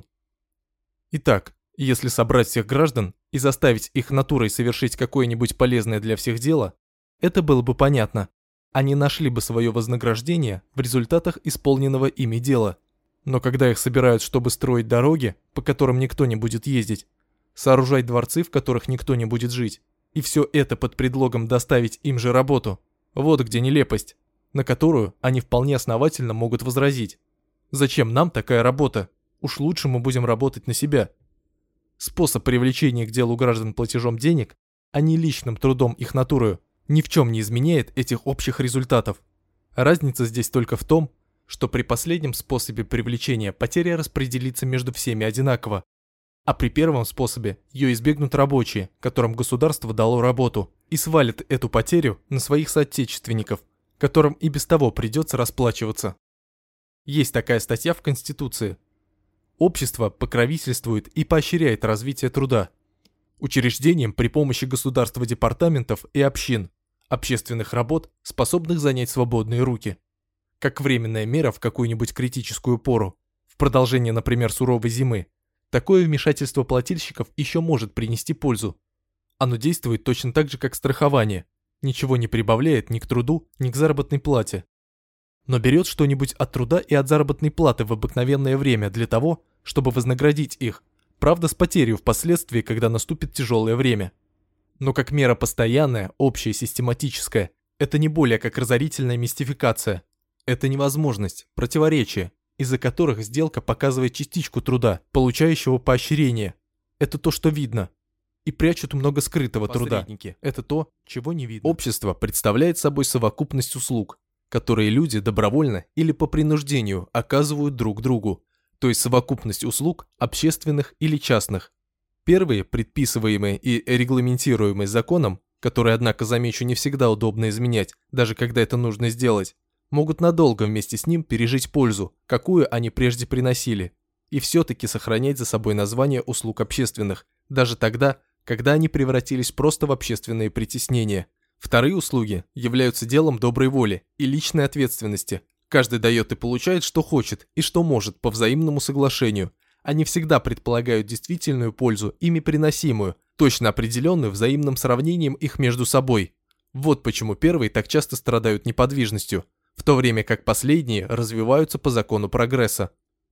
Итак, если собрать всех граждан и заставить их натурой совершить какое-нибудь полезное для всех дело, это было бы понятно. Они нашли бы свое вознаграждение в результатах исполненного ими дела. Но когда их собирают, чтобы строить дороги, по которым никто не будет ездить, сооружать дворцы, в которых никто не будет жить, и все это под предлогом доставить им же работу, вот где нелепость, на которую они вполне основательно могут возразить. Зачем нам такая работа? Уж лучше мы будем работать на себя. Способ привлечения к делу граждан платежом денег, а не личным трудом их натурою, ни в чем не изменяет этих общих результатов. Разница здесь только в том, что при последнем способе привлечения потеря распределится между всеми одинаково, а при первом способе ее избегнут рабочие, которым государство дало работу, и свалит эту потерю на своих соотечественников, которым и без того придется расплачиваться. Есть такая статья в Конституции. Общество покровительствует и поощряет развитие труда. Учреждением при помощи государства департаментов и общин, общественных работ, способных занять свободные руки. Как временная мера в какую-нибудь критическую пору, в продолжение, например, суровой зимы, такое вмешательство плательщиков еще может принести пользу. Оно действует точно так же, как страхование, ничего не прибавляет ни к труду, ни к заработной плате. Но берет что-нибудь от труда и от заработной платы в обыкновенное время для того, чтобы вознаградить их, правда с потерей впоследствии, когда наступит тяжелое время. Но как мера постоянная, общая, систематическая, это не более как разорительная мистификация. Это невозможность, противоречие, из-за которых сделка показывает частичку труда, получающего поощрение. Это то, что видно. И прячут много скрытого труда. Это то, чего не видно. Общество представляет собой совокупность услуг, которые люди добровольно или по принуждению оказывают друг другу, то есть совокупность услуг общественных или частных. Первые, предписываемые и регламентируемые законом, которые, однако, замечу, не всегда удобно изменять, даже когда это нужно сделать, могут надолго вместе с ним пережить пользу, какую они прежде приносили, и все-таки сохранять за собой название услуг общественных, даже тогда, когда они превратились просто в общественные притеснения. Вторые услуги являются делом доброй воли и личной ответственности. Каждый дает и получает, что хочет и что может по взаимному соглашению. Они всегда предполагают действительную пользу, ими приносимую, точно определенную взаимным сравнением их между собой. Вот почему первые так часто страдают неподвижностью, в то время как последние развиваются по закону прогресса.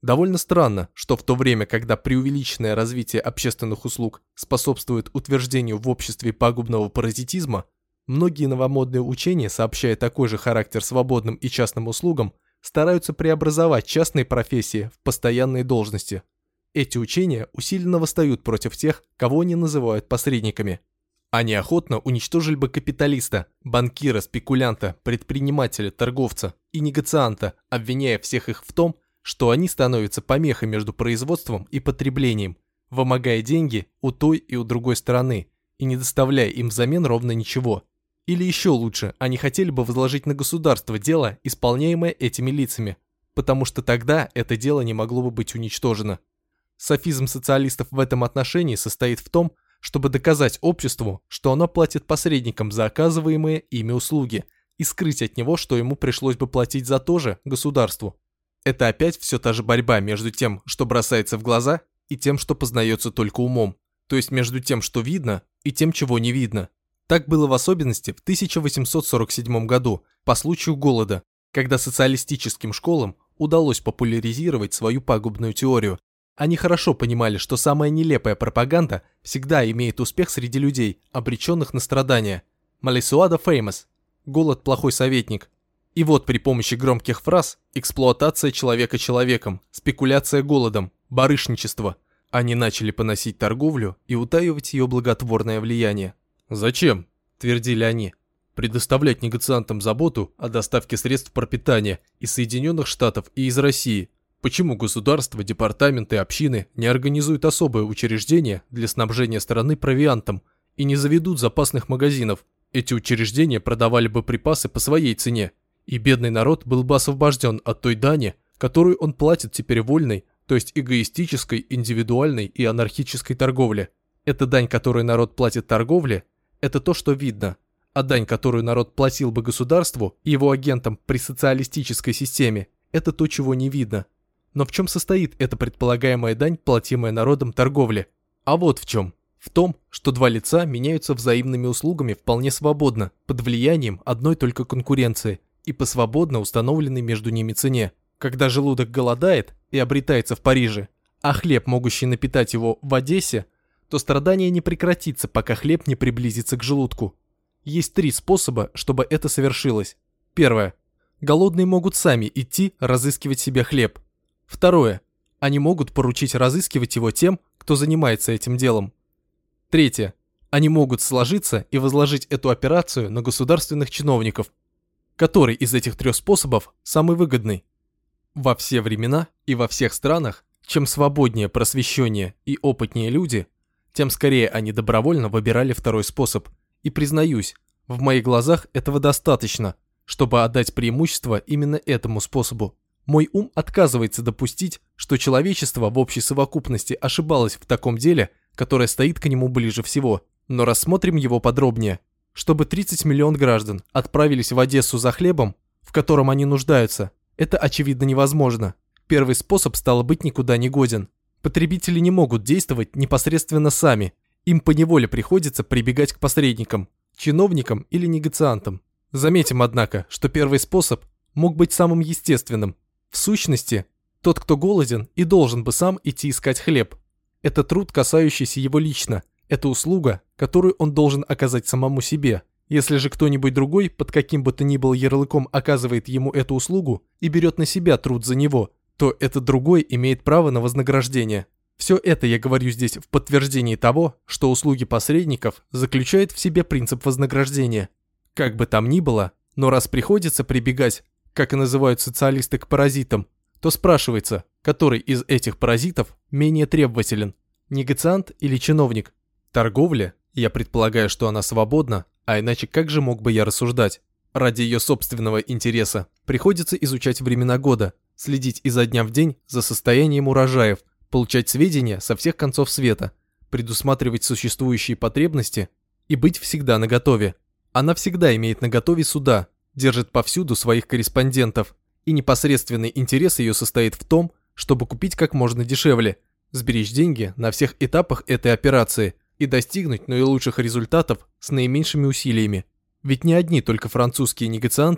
Довольно странно, что в то время, когда преувеличенное развитие общественных услуг способствует утверждению в обществе пагубного паразитизма, многие новомодные учения, сообщая такой же характер свободным и частным услугам, стараются преобразовать частные профессии в постоянные должности. Эти учения усиленно восстают против тех, кого они называют посредниками. Они охотно уничтожили бы капиталиста, банкира, спекулянта, предпринимателя, торговца и негацианта, обвиняя всех их в том, что они становятся помехой между производством и потреблением, вымогая деньги у той и у другой стороны и не доставляя им взамен ровно ничего. Или еще лучше, они хотели бы возложить на государство дело, исполняемое этими лицами, потому что тогда это дело не могло бы быть уничтожено. Софизм социалистов в этом отношении состоит в том, чтобы доказать обществу, что оно платит посредникам за оказываемые ими услуги, и скрыть от него, что ему пришлось бы платить за то же государству. Это опять все та же борьба между тем, что бросается в глаза, и тем, что познается только умом, то есть между тем, что видно, и тем, чего не видно. Так было в особенности в тысяча восемьсот сорок седьмом году, по случаю голода, когда социалистическим школам удалось популяризировать свою пагубную теорию. Они хорошо понимали, что самая нелепая пропаганда всегда имеет успех среди людей, обреченных на страдания. Малесуада famous. Голод – плохой советник. И вот при помощи громких фраз эксплуатация человека человеком, спекуляция голодом, барышничество. Они начали поносить торговлю и утаивать ее благотворное влияние. «Зачем?» – твердили они. «Предоставлять негациантам заботу о доставке средств пропитания из Соединенных Штатов и из России. Почему государства, департаменты, общины не организуют особое учреждение для снабжения страны провиантом и не заведут запасных магазинов? Эти учреждения продавали бы припасы по своей цене, и бедный народ был бы освобожден от той дани, которую он платит теперь вольной, то есть эгоистической, индивидуальной и анархической торговле. Эта дань, которую народ платит торговле, это то, что видно, а дань, которую народ платил бы государству и его агентам при социалистической системе, это то, чего не видно. Но в чем состоит эта предполагаемая дань, платимая народом торговле? А вот в чем. В том, что два лица меняются взаимными услугами вполне свободно, под влиянием одной только конкуренции и по свободно установленной между ними цене. Когда желудок голодает и обретается в Париже, а хлеб, могущий напитать его в Одессе, то страдание не прекратится, пока хлеб не приблизится к желудку. Есть три способа, чтобы это совершилось. Первое. Голодные могут сами идти разыскивать себе хлеб. Второе. Они могут поручить разыскивать его тем, кто занимается этим делом. Третье. Они могут сложиться и возложить эту операцию на государственных чиновников. Который из этих трех способов самый выгодный? Во все времена и во всех странах, чем свободнее, просвещеннее и опытнее люди, тем скорее они добровольно выбирали второй способ. И признаюсь, в моих глазах этого достаточно, чтобы отдать преимущество именно этому способу. Мой ум отказывается допустить, что человечество в общей совокупности ошибалось в таком деле, которое стоит к нему ближе всего. Но рассмотрим его подробнее. Чтобы тридцать миллионов граждан отправились в Одессу за хлебом, в котором они нуждаются, это очевидно невозможно. Первый способ, стало быть, никуда не годен. Потребители не могут действовать непосредственно сами. Им поневоле приходится прибегать к посредникам, чиновникам или негациантам. Заметим, однако, что первый способ мог быть самым естественным. В сущности, тот, кто голоден, и должен бы сам идти искать хлеб. Это труд, касающийся его лично. Это услуга, которую он должен оказать самому себе. Если же кто-нибудь другой, под каким бы то ни было ярлыком, оказывает ему эту услугу и берет на себя труд за него, то этот другой имеет право на вознаграждение. Все это я говорю здесь в подтверждении того, что услуги посредников заключают в себе принцип вознаграждения. Как бы там ни было, но раз приходится прибегать, как и называют социалисты, к паразитам, то спрашивается, который из этих паразитов менее требователен, негациант или чиновник? Торговля, я предполагаю, что она свободна, а иначе как же мог бы я рассуждать? Ради ее собственного интереса приходится изучать времена года, следить изо дня в день за состоянием урожаев, получать сведения со всех концов света, предусматривать существующие потребности и быть всегда наготове. Она всегда имеет наготове суда, держит повсюду своих корреспондентов, и непосредственный интерес ее состоит в том, чтобы купить как можно дешевле, сберечь деньги на всех этапах этой операции и достигнуть наилучших результатов с наименьшими усилиями. Ведь не одни только французские негацианты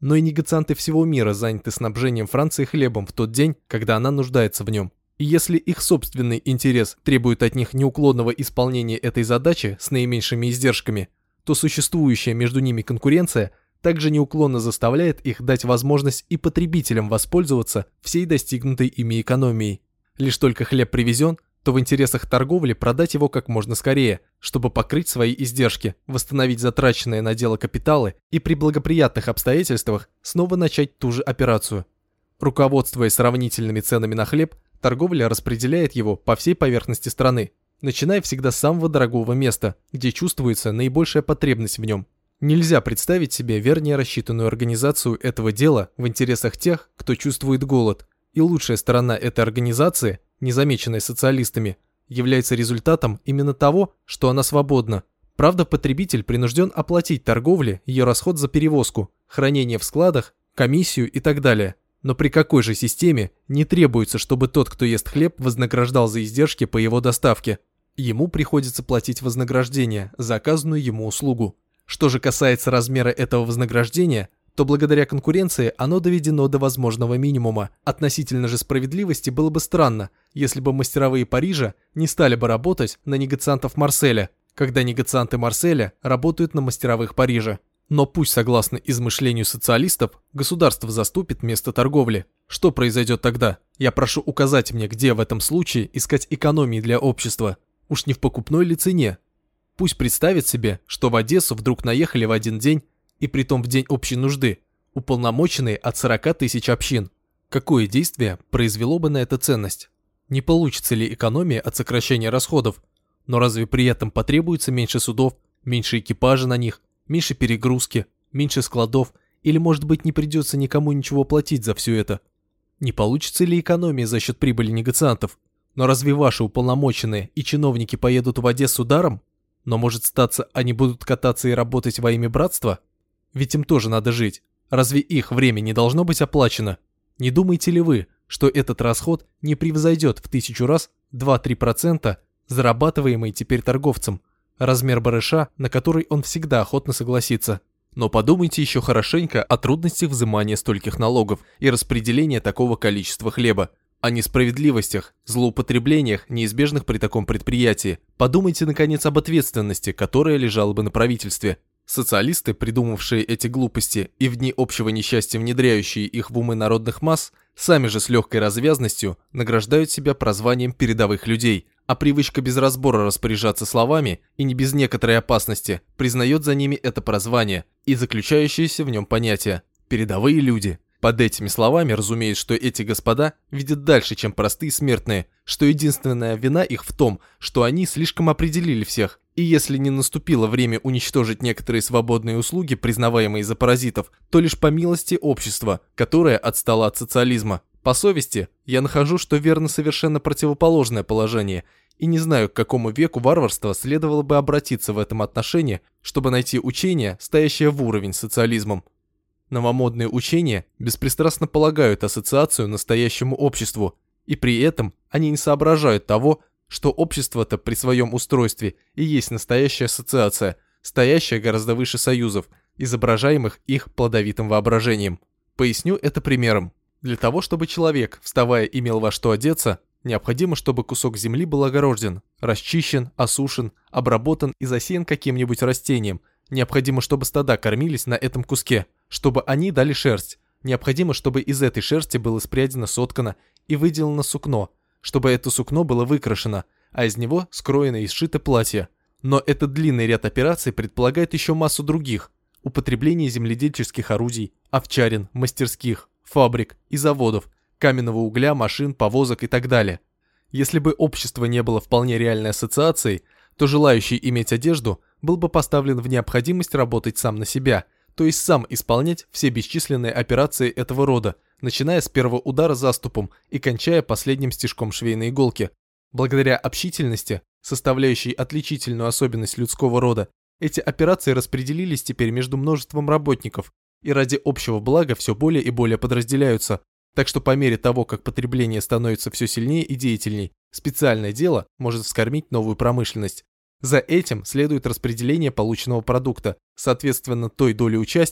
но и негацианты всего мира заняты снабжением Франции хлебом в тот день, когда она нуждается в нем. И если их собственный интерес требует от них неуклонного исполнения этой задачи с наименьшими издержками, то существующая между ними конкуренция также неуклонно заставляет их дать возможность и потребителям воспользоваться всей достигнутой ими экономией. Лишь только хлеб привезен, то в интересах торговли продать его как можно скорее, чтобы покрыть свои издержки, восстановить затраченные на дело капиталы и при благоприятных обстоятельствах снова начать ту же операцию. Руководствуясь сравнительными ценами на хлеб, торговля распределяет его по всей поверхности страны, начиная всегда с самого дорогого места, где чувствуется наибольшая потребность в нем. Нельзя представить себе вернее рассчитанную организацию этого дела в интересах тех, кто чувствует голод, и лучшая сторона этой организации, незамеченной социалистами, является результатом именно того, что она свободна. Правда, потребитель принужден оплатить торговле ее расход за перевозку, хранение в складах, комиссию и так далее. Но при какой же системе не требуется, чтобы тот, кто ест хлеб, вознаграждал за издержки по его доставке? Ему приходится платить вознаграждение за оказанную ему услугу. Что же касается размера этого вознаграждения, то благодаря конкуренции оно доведено до возможного минимума. Относительно же справедливости было бы странно, если бы мастеровые Парижа не стали бы работать на негациантов Марселя, когда негацианты Марселя работают на мастеровых Парижа. Но пусть, согласно измышлению социалистов, государство заступит место торговли. Что произойдет тогда? Я прошу указать мне, где в этом случае искать экономии для общества. Уж не в покупной ли цене? Пусть представит себе, что в Одессу вдруг наехали в один день, и притом в день общей нужды, уполномоченные от сорока тысяч общин. Какое действие произвело бы на это ценность? Не получится ли экономия от сокращения расходов? Но разве при этом потребуется меньше судов, меньше экипажа на них, меньше перегрузки, меньше складов, или, может быть, не придется никому ничего платить за все это? Не получится ли экономия за счет прибыли негациантов? Но разве ваши уполномоченные и чиновники поедут в Одессу даром? Но может статься, они будут кататься и работать во имя братства? Ведь им тоже надо жить. Разве их время не должно быть оплачено? Не думаете ли вы, что этот расход не превзойдет в тысячу раз два-три процента, зарабатываемый теперь торговцем, размер барыша, на который он всегда охотно согласится? Но подумайте еще хорошенько о трудностях взимания стольких налогов и распределения такого количества хлеба, о несправедливостях, злоупотреблениях, неизбежных при таком предприятии. Подумайте, наконец, об ответственности, которая лежала бы на правительстве. Социалисты, придумавшие эти глупости и в дни общего несчастья внедряющие их в умы народных масс, сами же с легкой развязностью награждают себя прозванием передовых людей, а привычка без разбора распоряжаться словами и не без некоторой опасности признает за ними это прозвание и заключающееся в нем понятие «передовые люди». Под этими словами разумеют, что эти господа видят дальше, чем простые смертные, что единственная вина их в том, что они слишком определили всех, и если не наступило время уничтожить некоторые свободные услуги, признаваемые за паразитов, то лишь по милости общества, которое отстало от социализма. По совести, я нахожу, что верно совершенно противоположное положение, и не знаю, к какому веку варварства следовало бы обратиться в этом отношении, чтобы найти учение, стоящее в уровень с социализмом. Новомодные учения беспристрастно полагают ассоциацию настоящему обществу, и при этом они не соображают того, что общество-то при своем устройстве и есть настоящая ассоциация, стоящая гораздо выше союзов, изображаемых их плодовитым воображением. Поясню это примером. Для того, чтобы человек, вставая, имел во что одеться, необходимо, чтобы кусок земли был огорожен, расчищен, осушен, обработан и засеян каким-нибудь растением. Необходимо, чтобы стада кормились на этом куске, чтобы они дали шерсть. Необходимо, чтобы из этой шерсти было спрядено, соткано и выделано сукно, чтобы это сукно было выкрашено, а из него скроено и сшито платье. Но этот длинный ряд операций предполагает еще массу других. Употребление земледельческих орудий, овчарин, мастерских, фабрик и заводов, каменного угля, машин, повозок и так далее. Если бы общество не было вполне реальной ассоциацией, то желающий иметь одежду был бы поставлен в необходимость работать сам на себя, то есть сам исполнять все бесчисленные операции этого рода, начиная с первого удара заступом и кончая последним стежком швейной иголки. Благодаря общительности, составляющей отличительную особенность людского рода, эти операции распределились теперь между множеством работников и ради общего блага все более и более подразделяются, так что по мере того, как потребление становится все сильнее и деятельней, специальное дело может вскормить новую промышленность. За этим следует распределение полученного продукта, соответственно той доли участия,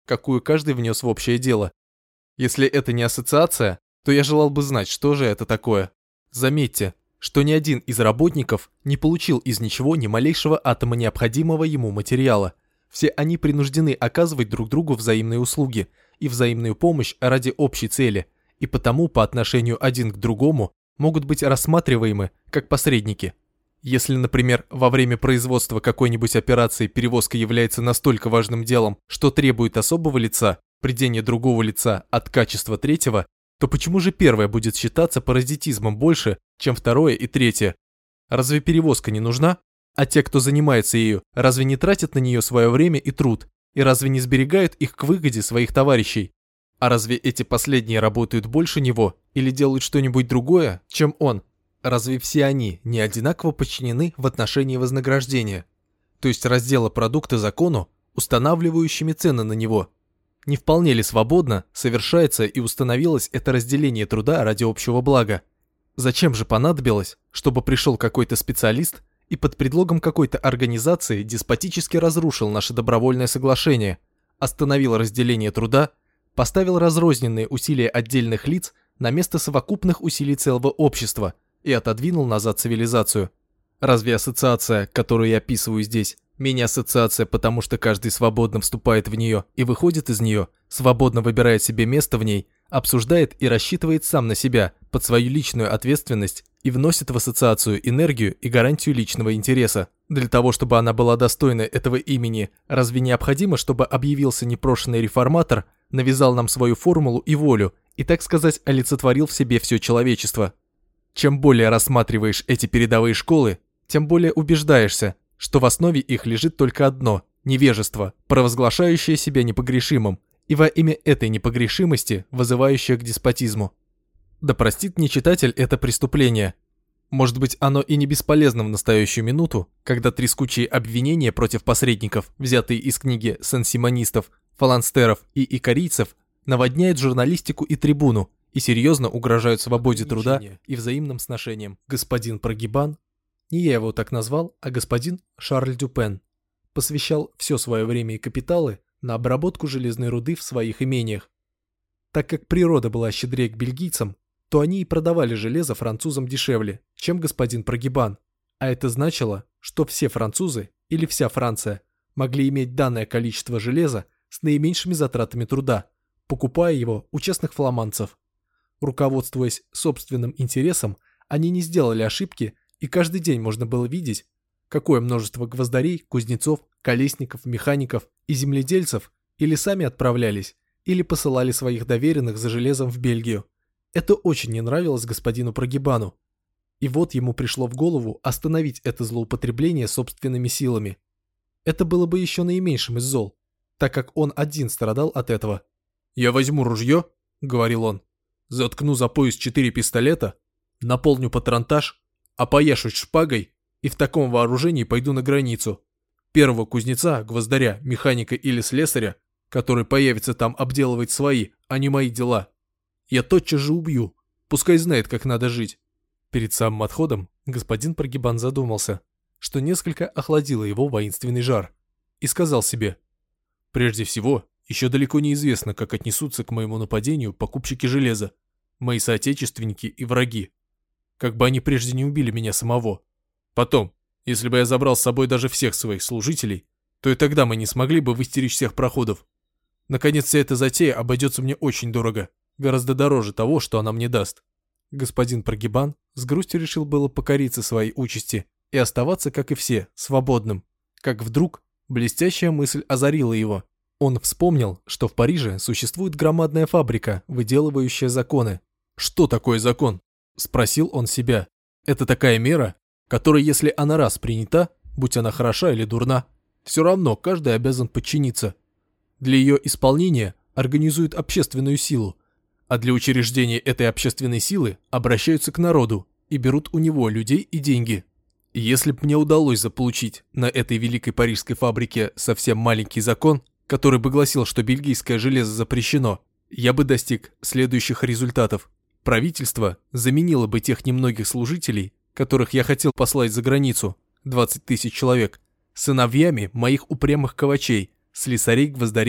какую каждый внес в общее дело. Если это не ассоциация, то я желал бы знать, что же это такое. Заметьте, что ни один из работников не получил из ничего ни малейшего атома необходимого ему материала. Все они принуждены оказывать друг другу взаимные услуги и взаимную помощь ради общей цели, и потому по отношению один к другому могут быть рассматриваемы как посредники. Если, например, во время производства какой-нибудь операции перевозка является настолько важным делом, что требует особого лица, придения другого лица от качества третьего, то почему же первое будет считаться паразитизмом больше, чем второе и третье? Разве перевозка не нужна? А те, кто занимается ею, разве не тратят на нее свое время и труд? И разве не сберегают их к выгоде своих товарищей? А разве эти последние работают больше него или делают что-нибудь другое, чем он? Разве все они не одинаково подчинены в отношении вознаграждения, то есть раздела продукта закону, устанавливающими цены на него? Не вполне ли свободно совершается и установилось это разделение труда ради общего блага? Зачем же понадобилось, чтобы пришел какой-то специалист и под предлогом какой-то организации деспотически разрушил наше добровольное соглашение, остановил разделение труда, поставил разрозненные усилия отдельных лиц на место совокупных усилий целого общества и отодвинул назад цивилизацию? Разве ассоциация, которую я описываю здесь, менее ассоциация, потому что каждый свободно вступает в нее и выходит из нее, свободно выбирает себе место в ней, обсуждает и рассчитывает сам на себя под свою личную ответственность и вносит в ассоциацию энергию и гарантию личного интереса? Для того, чтобы она была достойна этого имени, разве необходимо, чтобы объявился непрошенный реформатор, навязал нам свою формулу и волю и, так сказать, олицетворил в себе все человечество? Чем более рассматриваешь эти передовые школы, тем более убеждаешься, что в основе их лежит только одно – невежество, провозглашающее себя непогрешимым, и во имя этой непогрешимости вызывающее к деспотизму. Да простит мне читатель это преступление. Может быть, оно и не бесполезно в настоящую минуту, когда трескучие обвинения против посредников, взятые из книги сен-симонистов, фаланстеров и икарийцев, наводняют журналистику и трибуну и серьезно угрожают свободе труда и взаимным сношениям. Господин Прогибан, не я его так назвал, а господин Шарль Дюпен, посвящал все свое время и капиталы на обработку железной руды в своих имениях. Так как природа была щедрее к бельгийцам, то они и продавали железо французам дешевле, чем господин Прогибан, а это значило, что все французы или вся Франция могли иметь данное количество железа с наименьшими затратами труда, покупая его у честных фламандцев. Руководствуясь собственным интересом, они не сделали ошибки, и каждый день можно было видеть, какое множество гвоздарей, кузнецов, колесников, механиков и земледельцев или сами отправлялись, или посылали своих доверенных за железом в Бельгию. Это очень не нравилось господину Прогибану. И вот ему пришло в голову остановить это злоупотребление собственными силами. Это было бы еще наименьшим из зол, так как он один страдал от этого. «Я возьму ружье», — говорил он, — «заткну за пояс четыре пистолета, наполню патронтаж, опояшусь шпагой и в таком вооружении пойду на границу. Первого кузнеца, гвоздаря, механика или слесаря, который появится там обделывать свои, а не мои дела, я тотчас же убью, пускай знает, как надо жить». Перед самым отходом господин Прогибан задумался, что несколько охладило его воинственный жар, и сказал себе: «Прежде всего, еще далеко неизвестно, как отнесутся к моему нападению покупщики железа, мои соотечественники и враги. Как бы они прежде не убили меня самого. Потом, если бы я забрал с собой даже всех своих служителей, то и тогда мы не смогли бы выстеречь всех проходов. Наконец, вся эта затея обойдется мне очень дорого, гораздо дороже того, что она мне даст». Господин Прогибан с грустью решил было покориться своей участи и оставаться, как и все, свободным. Как вдруг блестящая мысль озарила его. Он вспомнил, что в Париже существует громадная фабрика, выделывающая законы. «Что такое закон?» – спросил он себя. «Это такая мера, которой, если она раз принята, будь она хороша или дурна, все равно каждый обязан подчиниться. Для ее исполнения организуют общественную силу, а для учреждения этой общественной силы обращаются к народу и берут у него людей и деньги. И если б мне удалось заполучить на этой великой парижской фабрике совсем маленький закон, который бы гласил, что бельгийское железо запрещено, я бы достиг следующих результатов. Правительство заменило бы тех немногих служителей, которых я хотел послать за границу, двадцать тысяч человек, сыновьями моих упрямых ковачей, слесарей, гвоздарей,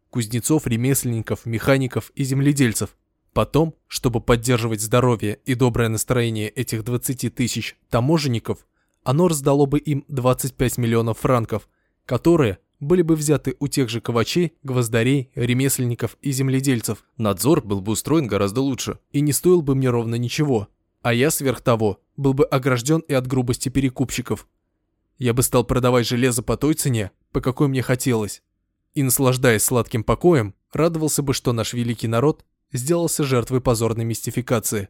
кузнецов, ремесленников, механиков и земледельцев. Потом, чтобы поддерживать здоровье и доброе настроение этих двадцати тысяч таможенников, оно раздало бы им двадцать пять миллионов франков, которые были бы взяты у тех же ковачей, гвоздарей, ремесленников и земледельцев. Надзор был бы устроен гораздо лучше и не стоил бы мне ровно ничего, а я сверх того был бы огражден и от грубости перекупщиков. Я бы стал продавать железо по той цене, по какой мне хотелось, и, наслаждаясь сладким покоем, радовался бы, что наш великий народ сделался жертвой позорной мистификации.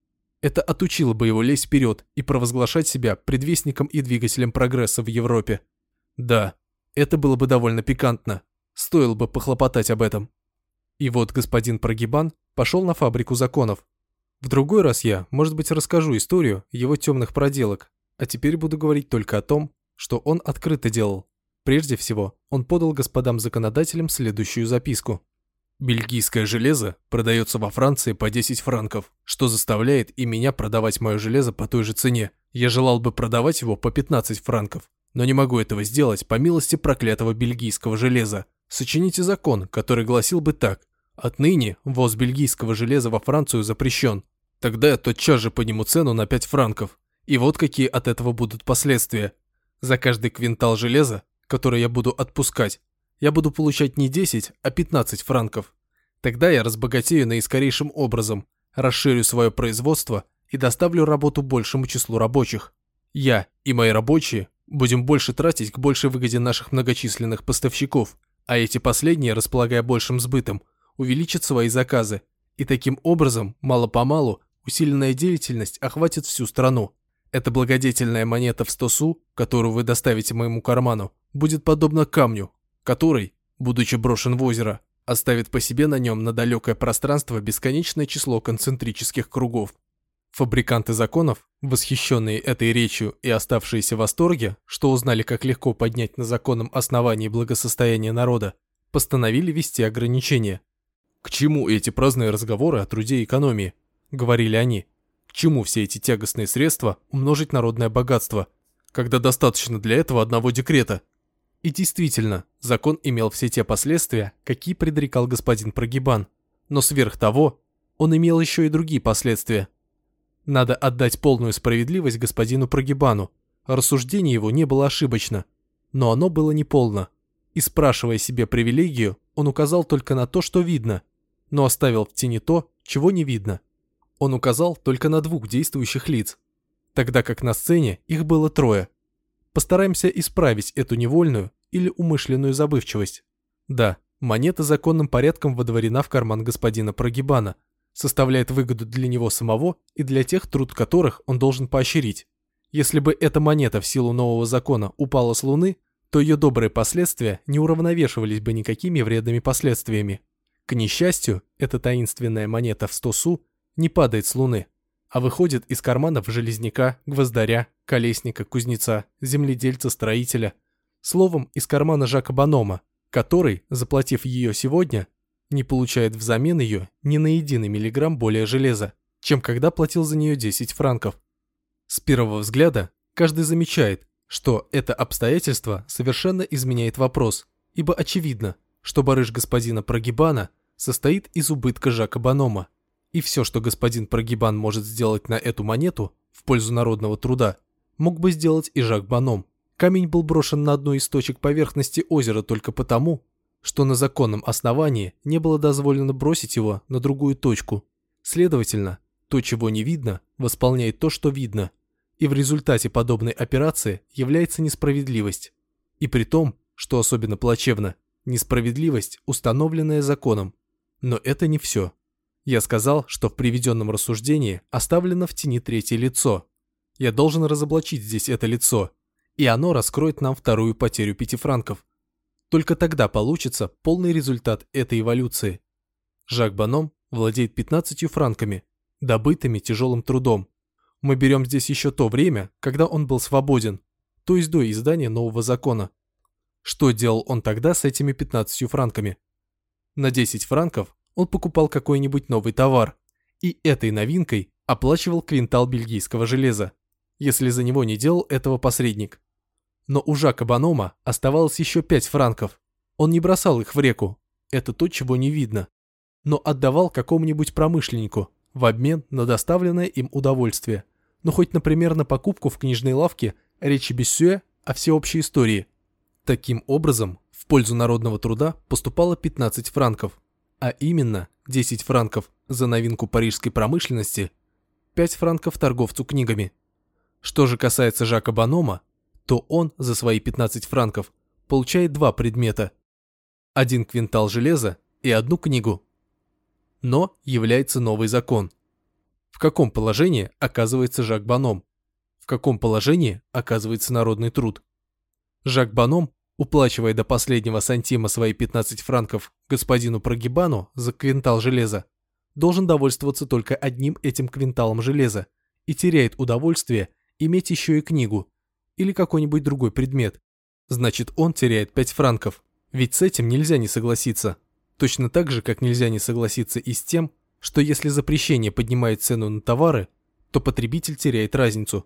Это отучило бы его лезть вперед и провозглашать себя предвестником и двигателем прогресса в Европе. Да, это было бы довольно пикантно, стоило бы похлопотать об этом. И вот господин Прогибан пошел на фабрику законов. В другой раз я, может быть, расскажу историю его темных проделок, а теперь буду говорить только о том, что он открыто делал. Прежде всего, он подал господам законодателям следующую записку. Бельгийское железо продается во Франции по десять франков, что заставляет и меня продавать мое железо по той же цене. Я желал бы продавать его по пятнадцать франков, но не могу этого сделать по милости проклятого бельгийского железа. Сочините закон, который гласил бы так: отныне ввоз бельгийского железа во Францию запрещен. Тогда я тотчас же подниму цену на пять франков. И вот какие от этого будут последствия. За каждый квинтал железа, который я буду отпускать, я буду получать не десять, а пятнадцать франков. Тогда я разбогатею наискорейшим образом, расширю свое производство и доставлю работу большему числу рабочих. Я и мои рабочие будем больше тратить к большей выгоде наших многочисленных поставщиков, а эти последние, располагая большим сбытом, увеличат свои заказы, и таким образом, мало-помалу, усиленная деятельность охватит всю страну. Эта благодетельная монета в сто су, которую вы доставите моему карману, будет подобна камню, который, будучи брошен в озеро, оставит по себе на нем на далекое пространство бесконечное число концентрических кругов. Фабриканты законов, восхищенные этой речью и оставшиеся в восторге, что узнали, как легко поднять на законном основании благосостояние народа, постановили ввести ограничения. «К чему эти праздные разговоры о труде и экономии?» — говорили они. «К чему все эти тягостные средства умножить народное богатство, когда достаточно для этого одного декрета?» И действительно, закон имел все те последствия, какие предрекал господин Прогибан. Но сверх того, он имел еще и другие последствия. Надо отдать полную справедливость господину Прогибану. Рассуждение его не было ошибочно, но оно было неполно. И спрашивая себе привилегию, он указал только на то, что видно, но оставил в тени то, чего не видно. Он указал только на двух действующих лиц, тогда как на сцене их было трое. Постараемся исправить эту невольную или умышленную забывчивость. Да, монета законным порядком водворена в карман господина Прогибана, составляет выгоду для него самого и для тех, труд которых он должен поощрить. Если бы эта монета в силу нового закона упала с Луны, то ее добрые последствия не уравновешивались бы никакими вредными последствиями. К несчастью, эта таинственная монета в сто су не падает с Луны, а выходит из карманов железняка, гвоздаря, колесника, кузнеца, земледельца, строителя. Словом, из кармана Жака Банома, который, заплатив ее сегодня, не получает взамен ее ни на единый миллиграмм более железа, чем когда платил за нее десять франков. С первого взгляда каждый замечает, что это обстоятельство совершенно изменяет вопрос, ибо очевидно, что барыш господина Прогибана состоит из убытка Жака Банома, и все, что господин Прогибан может сделать на эту монету в пользу народного труда, мог бы сделать и Жак Баном. Камень был брошен на одну из точек поверхности озера только потому, что на законном основании не было дозволено бросить его на другую точку. Следовательно, то, чего не видно, восполняет то, что видно, и в результате подобной операции является несправедливость. И при том, что особенно плачевно, несправедливость, установленная законом. Но это не все. Я сказал, что в приведенном рассуждении оставлено в тени третье лицо. Я должен разоблачить здесь это лицо, и оно раскроет нам вторую потерю пяти франков. Только тогда получится полный результат этой эволюции. Жак Баном владеет пятнадцатью франками, добытыми тяжелым трудом. Мы берем здесь еще то время, когда он был свободен, то есть до издания нового закона. Что делал он тогда с этими пятнадцатью франками? На десять франков он покупал какой-нибудь новый товар, и этой новинкой оплачивал квинтал бельгийского железа, если за него не делал этого посредник. Но у Жака Банома оставалось еще пять франков. Он не бросал их в реку, это то, чего не видно, но отдавал какому-нибудь промышленнику в обмен на доставленное им удовольствие. Ну хоть, например, на покупку в книжной лавке речи Бессюэ о всеобщей истории. Таким образом, в пользу народного труда поступало пятнадцать франков, а именно десять франков за новинку парижской промышленности, пять франков торговцу книгами. Что же касается Жака Банома, то он за свои пятнадцать франков получает два предмета: один квинтал железа и одну книгу. Но является новый закон. В каком положении оказывается Жак Баном? В каком положении оказывается народный труд? Жак Баном, уплачивая до последнего сантима свои пятнадцать франков господину Прогибану за квинтал железа, должен довольствоваться только одним этим квинталом железа и теряет удовольствие иметь еще и книгу или какой-нибудь другой предмет. Значит, он теряет пять франков, ведь с этим нельзя не согласиться. Точно так же, как нельзя не согласиться и с тем, что если запрещение поднимает цену на товары, то потребитель теряет разницу.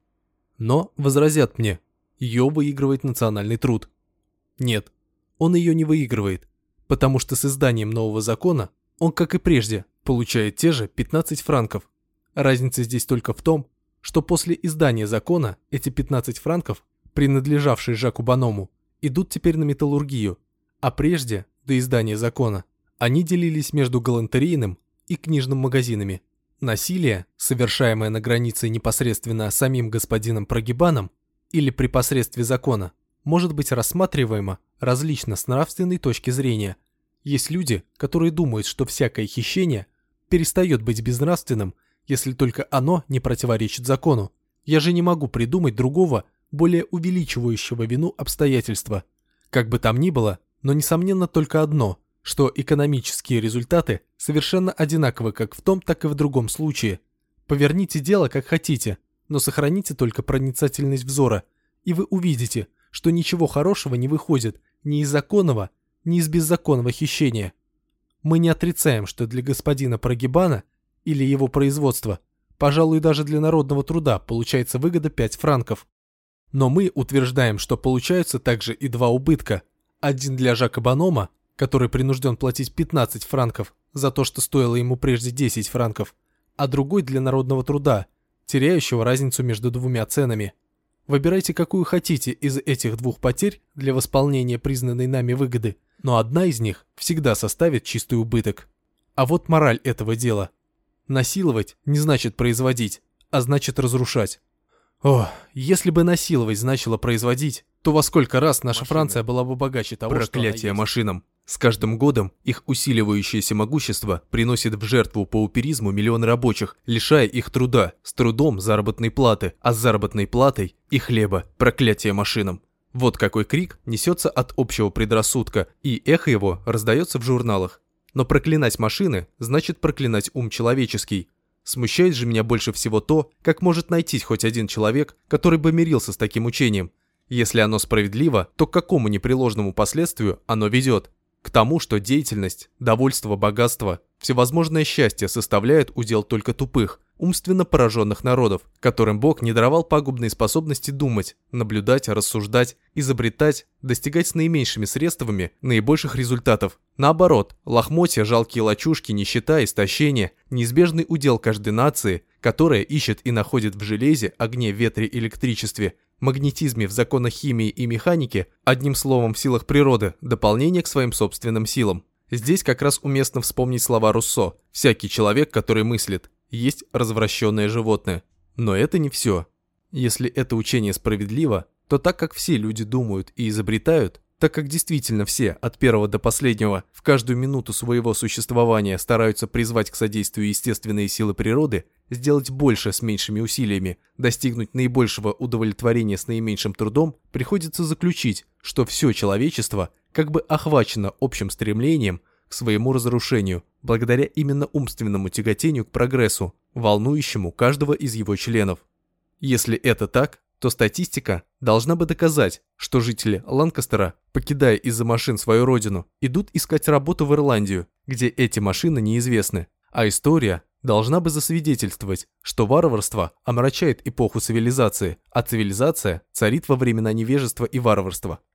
Но, возразят мне, ее выигрывает национальный труд. Нет, он ее не выигрывает, потому что с изданием нового закона он, как и прежде, получает те же пятнадцать франков. Разница здесь только в том, что после издания закона эти пятнадцать франков, принадлежавшие Жаку Баному, идут теперь на металлургию, а прежде, до издания закона, они делились между галантерейным и книжным магазинами. Насилие, совершаемое на границе непосредственно самим господином Прогибаном или при посредстве закона, может быть рассматриваемо различно с нравственной точки зрения. Есть люди, которые думают, что всякое хищение перестает быть безнравственным, если только оно не противоречит закону. Я же не могу придумать другого, более увеличивающего вину обстоятельства. Как бы там ни было, но несомненно только одно, что экономические результаты совершенно одинаковы как в том, так и в другом случае. Поверните дело как хотите, но сохраните только проницательность взора, и вы увидите, что ничего хорошего не выходит ни из законного, ни из беззаконного хищения. Мы не отрицаем, что для господина Прогибана или его производства, пожалуй, даже для народного труда получается выгода пять франков. Но мы утверждаем, что получаются также и два убытка. Один для Жака Банома, который принужден платить пятнадцать франков за то, что стоило ему прежде десять франков, а другой для народного труда, теряющего разницу между двумя ценами. Выбирайте, какую хотите из этих двух потерь для восполнения признанной нами выгоды, но одна из них всегда составит чистый убыток. А вот мораль этого дела. Насиловать не значит производить, а значит разрушать. О, если бы насиловать значило производить, то во сколько раз наша Машины. Франция была бы богаче того, Проклятие что она машинам. С каждым годом их усиливающееся могущество приносит в жертву пауперизму миллионы рабочих, лишая их труда, с трудом заработной платы, а с заработной платой и хлеба. Проклятие машинам. Вот какой крик несется от общего предрассудка, и эхо его раздается в журналах. Но проклинать машины значит проклинать ум человеческий. Смущает же меня больше всего то, как может найтись хоть один человек, который бы мирился с таким учением. Если оно справедливо, то к какому непреложному последствию оно ведет? К тому, что деятельность, довольство, богатство, всевозможное счастье составляют удел только тупых, умственно пораженных народов, которым Бог не даровал пагубные способности думать, наблюдать, рассуждать, изобретать, достигать с наименьшими средствами наибольших результатов. Наоборот, лохмотья, жалкие лачушки, нищета, истощение – неизбежный удел каждой нации, которая ищет и находит в железе, огне, ветре, электричестве, магнетизме, в законах химии и механики, одним словом в силах природы, дополнение к своим собственным силам. Здесь как раз уместно вспомнить слова Руссо: «Всякий человек, который мыслит, есть развращенное животное». Но это не все. Если это учение справедливо, то так как все люди думают и изобретают, так как действительно все, от первого до последнего, в каждую минуту своего существования стараются призвать к содействию естественные силы природы, сделать больше с меньшими усилиями, достигнуть наибольшего удовлетворения с наименьшим трудом, приходится заключить, что все человечество как бы охвачено общим стремлением к своему разрушению, благодаря именно умственному тяготению к прогрессу, волнующему каждого из его членов. Если это так, то статистика должна бы доказать, что жители Ланкастера, покидая из-за машин свою родину, идут искать работу в Ирландию, где эти машины неизвестны, а история должна бы засвидетельствовать, что варварство омрачает эпоху цивилизации, а цивилизация царит во времена невежества и варварства.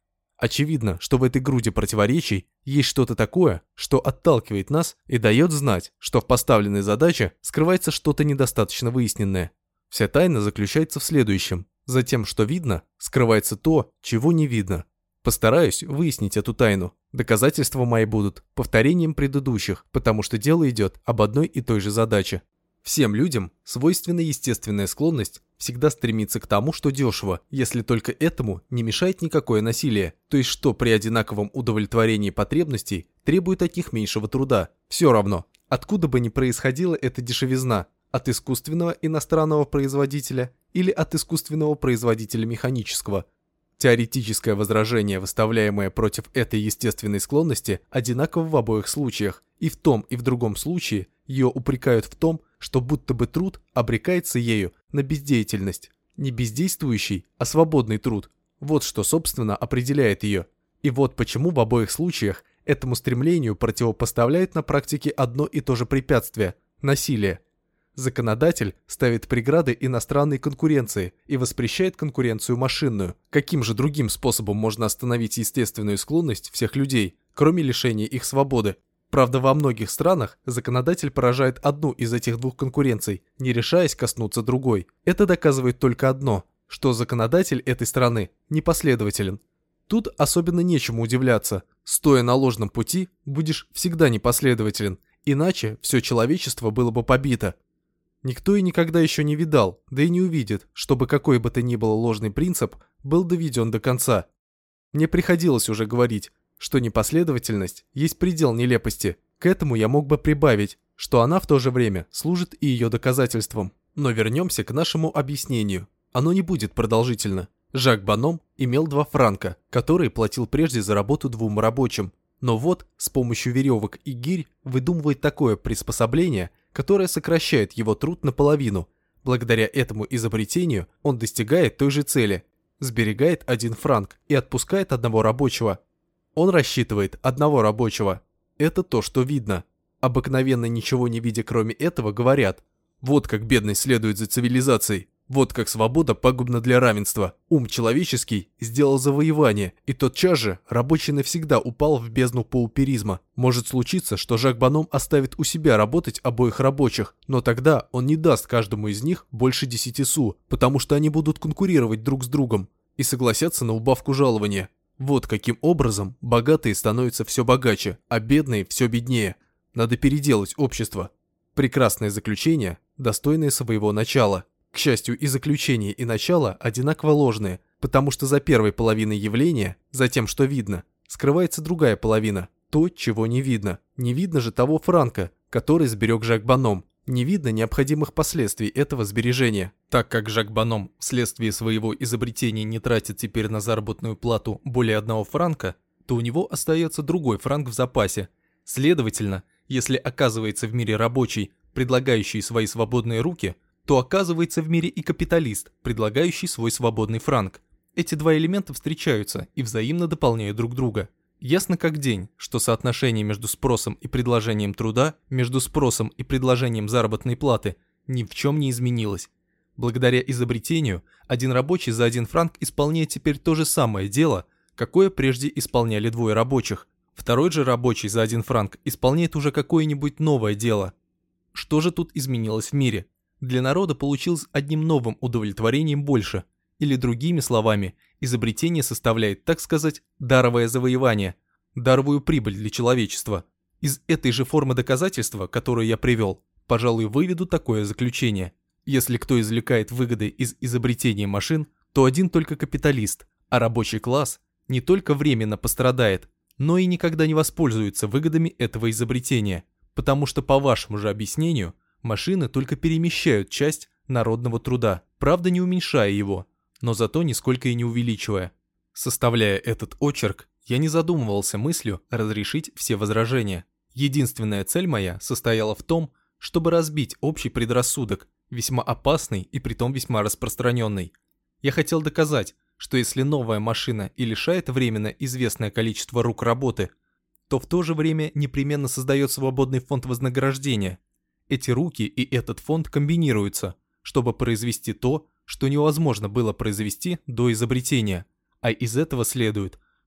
Очевидно, что в этой груди противоречий есть что-то такое, что отталкивает нас и дает знать, что в поставленной задаче скрывается что-то недостаточно выясненное. Вся тайна заключается в следующем. За тем, что видно, скрывается то, чего не видно. Постараюсь выяснить эту тайну. Доказательства мои будут повторением предыдущих, потому что дело идет об одной и той же задаче. Всем людям свойственна естественная склонность всегда стремиться к тому, что дешево, если только этому не мешает никакое насилие, то есть что при одинаковом удовлетворении потребностей требует от них меньшего труда. Все равно, откуда бы ни происходила эта дешевизна, от искусственного иностранного производителя или от искусственного производителя механического. Теоретическое возражение, выставляемое против этой естественной склонности, одинаково в обоих случаях, и в том и в другом случае ее упрекают в том, что будто бы труд обрекается ею на бездеятельность. Не бездействующий, а свободный труд. Вот что, собственно, определяет ее. И вот почему в обоих случаях этому стремлению противопоставляют на практике одно и то же препятствие – насилие. Законодатель ставит преграды иностранной конкуренции и воспрещает конкуренцию машинную. Каким же другим способом можно остановить естественную склонность всех людей, кроме лишения их свободы? Правда, во многих странах законодатель поражает одну из этих двух конкуренций, не решаясь коснуться другой. Это доказывает только одно, что законодатель этой страны непоследователен. Тут особенно нечему удивляться. Стоя на ложном пути, будешь всегда непоследователен, иначе все человечество было бы побито. Никто и никогда еще не видал, да и не увидит, чтобы какой бы то ни было ложный принцип был доведен до конца. Мне приходилось уже говорить, что непоследовательность есть предел нелепости. К этому я мог бы прибавить, что она в то же время служит и ее доказательством. Но вернемся к нашему объяснению. Оно не будет продолжительно. Жак Боном имел два франка, которые платил прежде за работу двум рабочим. Но вот с помощью веревок и гирь выдумывает такое приспособление, которое сокращает его труд наполовину. Благодаря этому изобретению он достигает той же цели, сберегает один франк и отпускает одного рабочего. Он рассчитывает одного рабочего. Это то, что видно. Обыкновенно ничего не видя кроме этого говорят: вот как бедность следует за цивилизацией. Вот как свобода пагубна для равенства. Ум человеческий сделал завоевание, и тотчас же рабочий навсегда упал в бездну пауперизма. Может случиться, что Жак Боном оставит у себя работать обоих рабочих, но тогда он не даст каждому из них больше десяти су, потому что они будут конкурировать друг с другом и согласятся на убавку жалования. Вот каким образом богатые становятся все богаче, а бедные все беднее. Надо переделать общество. Прекрасное заключение, достойное своего начала. К счастью, и заключение, и начало одинаково ложные, потому что за первой половиной явления, за тем, что видно, скрывается другая половина, то, чего не видно. Не видно же того франка, который сберег Жак Боном. Не видно необходимых последствий этого сбережения. Так как Жак Боном вследствие своего изобретения не тратит теперь на заработную плату более одного франка, то у него остается другой франк в запасе. Следовательно, если оказывается в мире рабочий, предлагающий свои свободные руки, то оказывается в мире и капиталист, предлагающий свой свободный франк. Эти два элемента встречаются и взаимно дополняют друг друга. Ясно как день, что соотношение между спросом и предложением труда, между спросом и предложением заработной платы ни в чем не изменилось. Благодаря изобретению, один рабочий за один франк исполняет теперь то же самое дело, какое прежде исполняли двое рабочих. Второй же рабочий за один франк исполняет уже какое-нибудь новое дело. Что же тут изменилось в мире? Для народа получилось одним новым удовлетворением больше. Или другими словами, изобретение составляет, так сказать, даровое завоевание, даровую прибыль для человечества. Из этой же формы доказательства, которую я привел, пожалуй, выведу такое заключение. Если кто извлекает выгоды из изобретения машин, то один только капиталист, а рабочий класс не только временно пострадает, но и никогда не воспользуется выгодами этого изобретения, потому что, по вашему же объяснению, машины только перемещают часть народного труда, правда не уменьшая его, но зато нисколько и не увеличивая. Составляя этот очерк, я не задумывался мыслью разрешить все возражения. Единственная цель моя состояла в том, чтобы разбить общий предрассудок, весьма опасный и притом весьма распространенный. Я хотел доказать, что если новая машина и лишает временно известное количество рук работы, то в то же время непременно создает свободный фонд вознаграждения. Эти руки и этот фонд комбинируются, чтобы произвести то, что невозможно было произвести до изобретения, а из этого следует,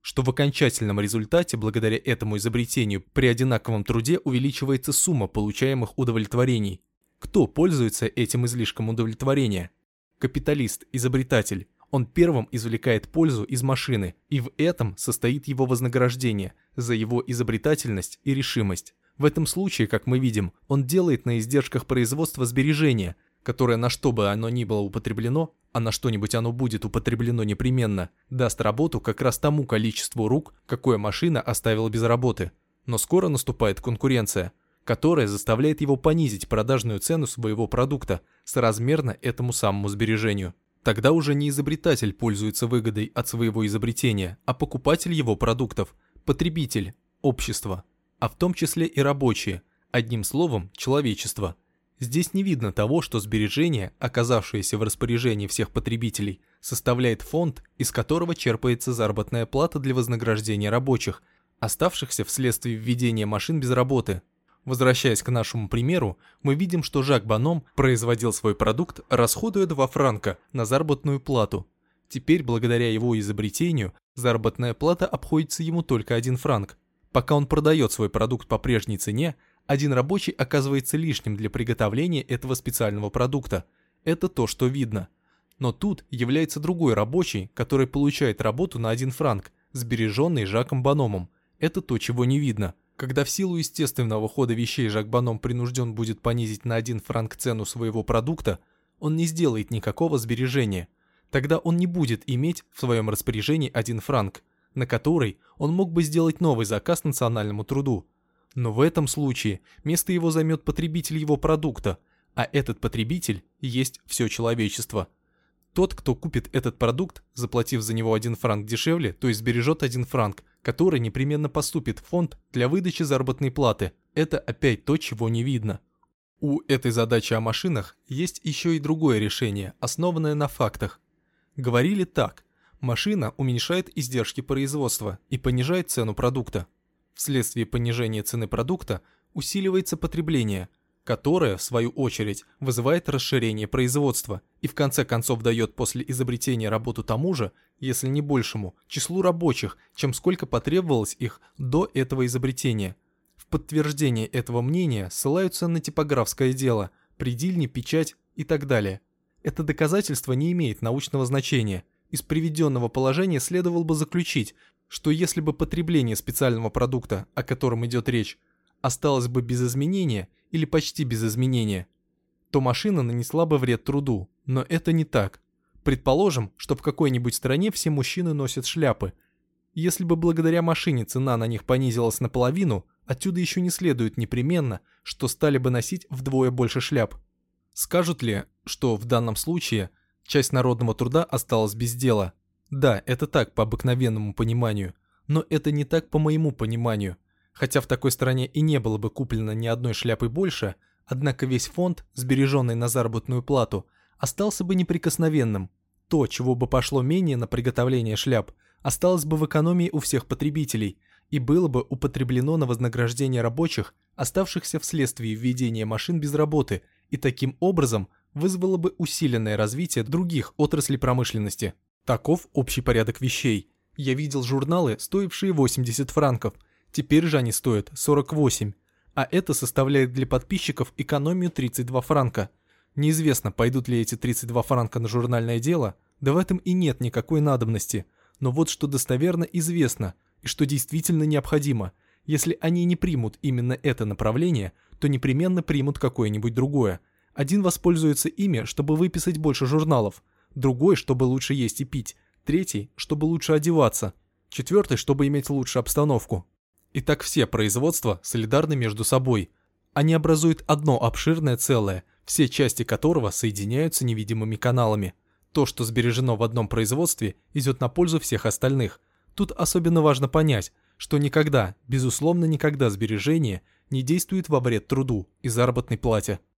что в окончательном результате, благодаря этому изобретению, при одинаковом труде увеличивается сумма получаемых удовлетворений. Кто пользуется этим излишком удовлетворения? Капиталист, изобретатель. Он первым извлекает пользу из машины, и в этом состоит его вознаграждение за его изобретательность и решимость. В этом случае, как мы видим, он делает на издержках производства сбережения, которое на что бы оно ни было употреблено, а на что-нибудь оно будет употреблено непременно, даст работу как раз тому количеству рук, какое машина оставила без работы. Но скоро наступает конкуренция, которая заставляет его понизить продажную цену своего продукта соразмерно этому самому сбережению. Тогда уже не изобретатель пользуется выгодой от своего изобретения, а покупатель его продуктов, потребитель, общество, а в том числе и рабочие, одним словом, человечество. Здесь не видно того, что сбережение, оказавшееся в распоряжении всех потребителей, составляет фонд, из которого черпается заработная плата для вознаграждения рабочих, оставшихся вследствие введения машин без работы. Возвращаясь к нашему примеру, мы видим, что Жак Баном производил свой продукт, расходуя два франка на заработную плату. Теперь, благодаря его изобретению, заработная плата обходится ему только один франк. Пока он продает свой продукт по прежней цене, один рабочий оказывается лишним для приготовления этого специального продукта. Это то, что видно. Но тут является другой рабочий, который получает работу на один франк, сбереженный Жаком Баномом. Это то, чего не видно. Когда в силу естественного хода вещей Жак Баном принужден будет понизить на один франк цену своего продукта, он не сделает никакого сбережения. Тогда он не будет иметь в своем распоряжении один франк, на который он мог бы сделать новый заказ национальному труду. Но в этом случае место его займет потребитель его продукта, а этот потребитель есть все человечество. Тот, кто купит этот продукт, заплатив за него один франк дешевле, то есть сбережет один франк, который непременно поступит в фонд для выдачи заработной платы. Это опять то, чего не видно. У этой задачи о машинах есть еще и другое решение, основанное на фактах. Говорили так: машина уменьшает издержки производства и понижает цену продукта. Вследствие понижения цены продукта усиливается потребление, которое, в свою очередь, вызывает расширение производства и в конце концов дает после изобретения работу тому же, если не большему, числу рабочих, чем сколько потребовалось их до этого изобретения. В подтверждение этого мнения ссылаются на типографское дело, предельни, печать и так далее. Это доказательство не имеет научного значения. Из приведенного положения следовало бы заключить, что если бы потребление специального продукта, о котором идет речь, осталось бы без изменения или почти без изменения, то машина нанесла бы вред труду, но это не так. Предположим, что в какой-нибудь стране все мужчины носят шляпы. Если бы благодаря машине цена на них понизилась наполовину, отсюда еще не следует непременно, что стали бы носить вдвое больше шляп. Скажут ли, что в данном случае часть народного труда осталась без дела? Да, это так по обыкновенному пониманию, но это не так по моему пониманию. Хотя в такой стране и не было бы куплено ни одной шляпы больше, однако весь фонд, сбереженный на заработную плату, остался бы неприкосновенным. То, чего бы пошло менее на приготовление шляп, осталось бы в экономии у всех потребителей и было бы употреблено на вознаграждение рабочих, оставшихся вследствие введения машин без работы, и таким образом вызвало бы усиленное развитие других отраслей промышленности. Таков общий порядок вещей. Я видел журналы, стоившие восемьдесят франков, теперь же они стоят сорок восемь, а это составляет для подписчиков экономию тридцать два франка. Неизвестно, пойдут ли эти тридцать два франка на журнальное дело, да в этом и нет никакой надобности. Но вот что достоверно известно, и что действительно необходимо: если они не примут именно это направление, то непременно примут какое-нибудь другое. Один воспользуется ими, чтобы выписать больше журналов, другой, чтобы лучше есть и пить, третий, чтобы лучше одеваться, четвертый, чтобы иметь лучшую обстановку. И так все производства солидарны между собой. Они образуют одно обширное целое, все части которого соединяются невидимыми каналами. То, что сбережено в одном производстве, идет на пользу всех остальных. Тут особенно важно понять, что никогда, безусловно никогда сбережение не действует во вред труду и заработной плате.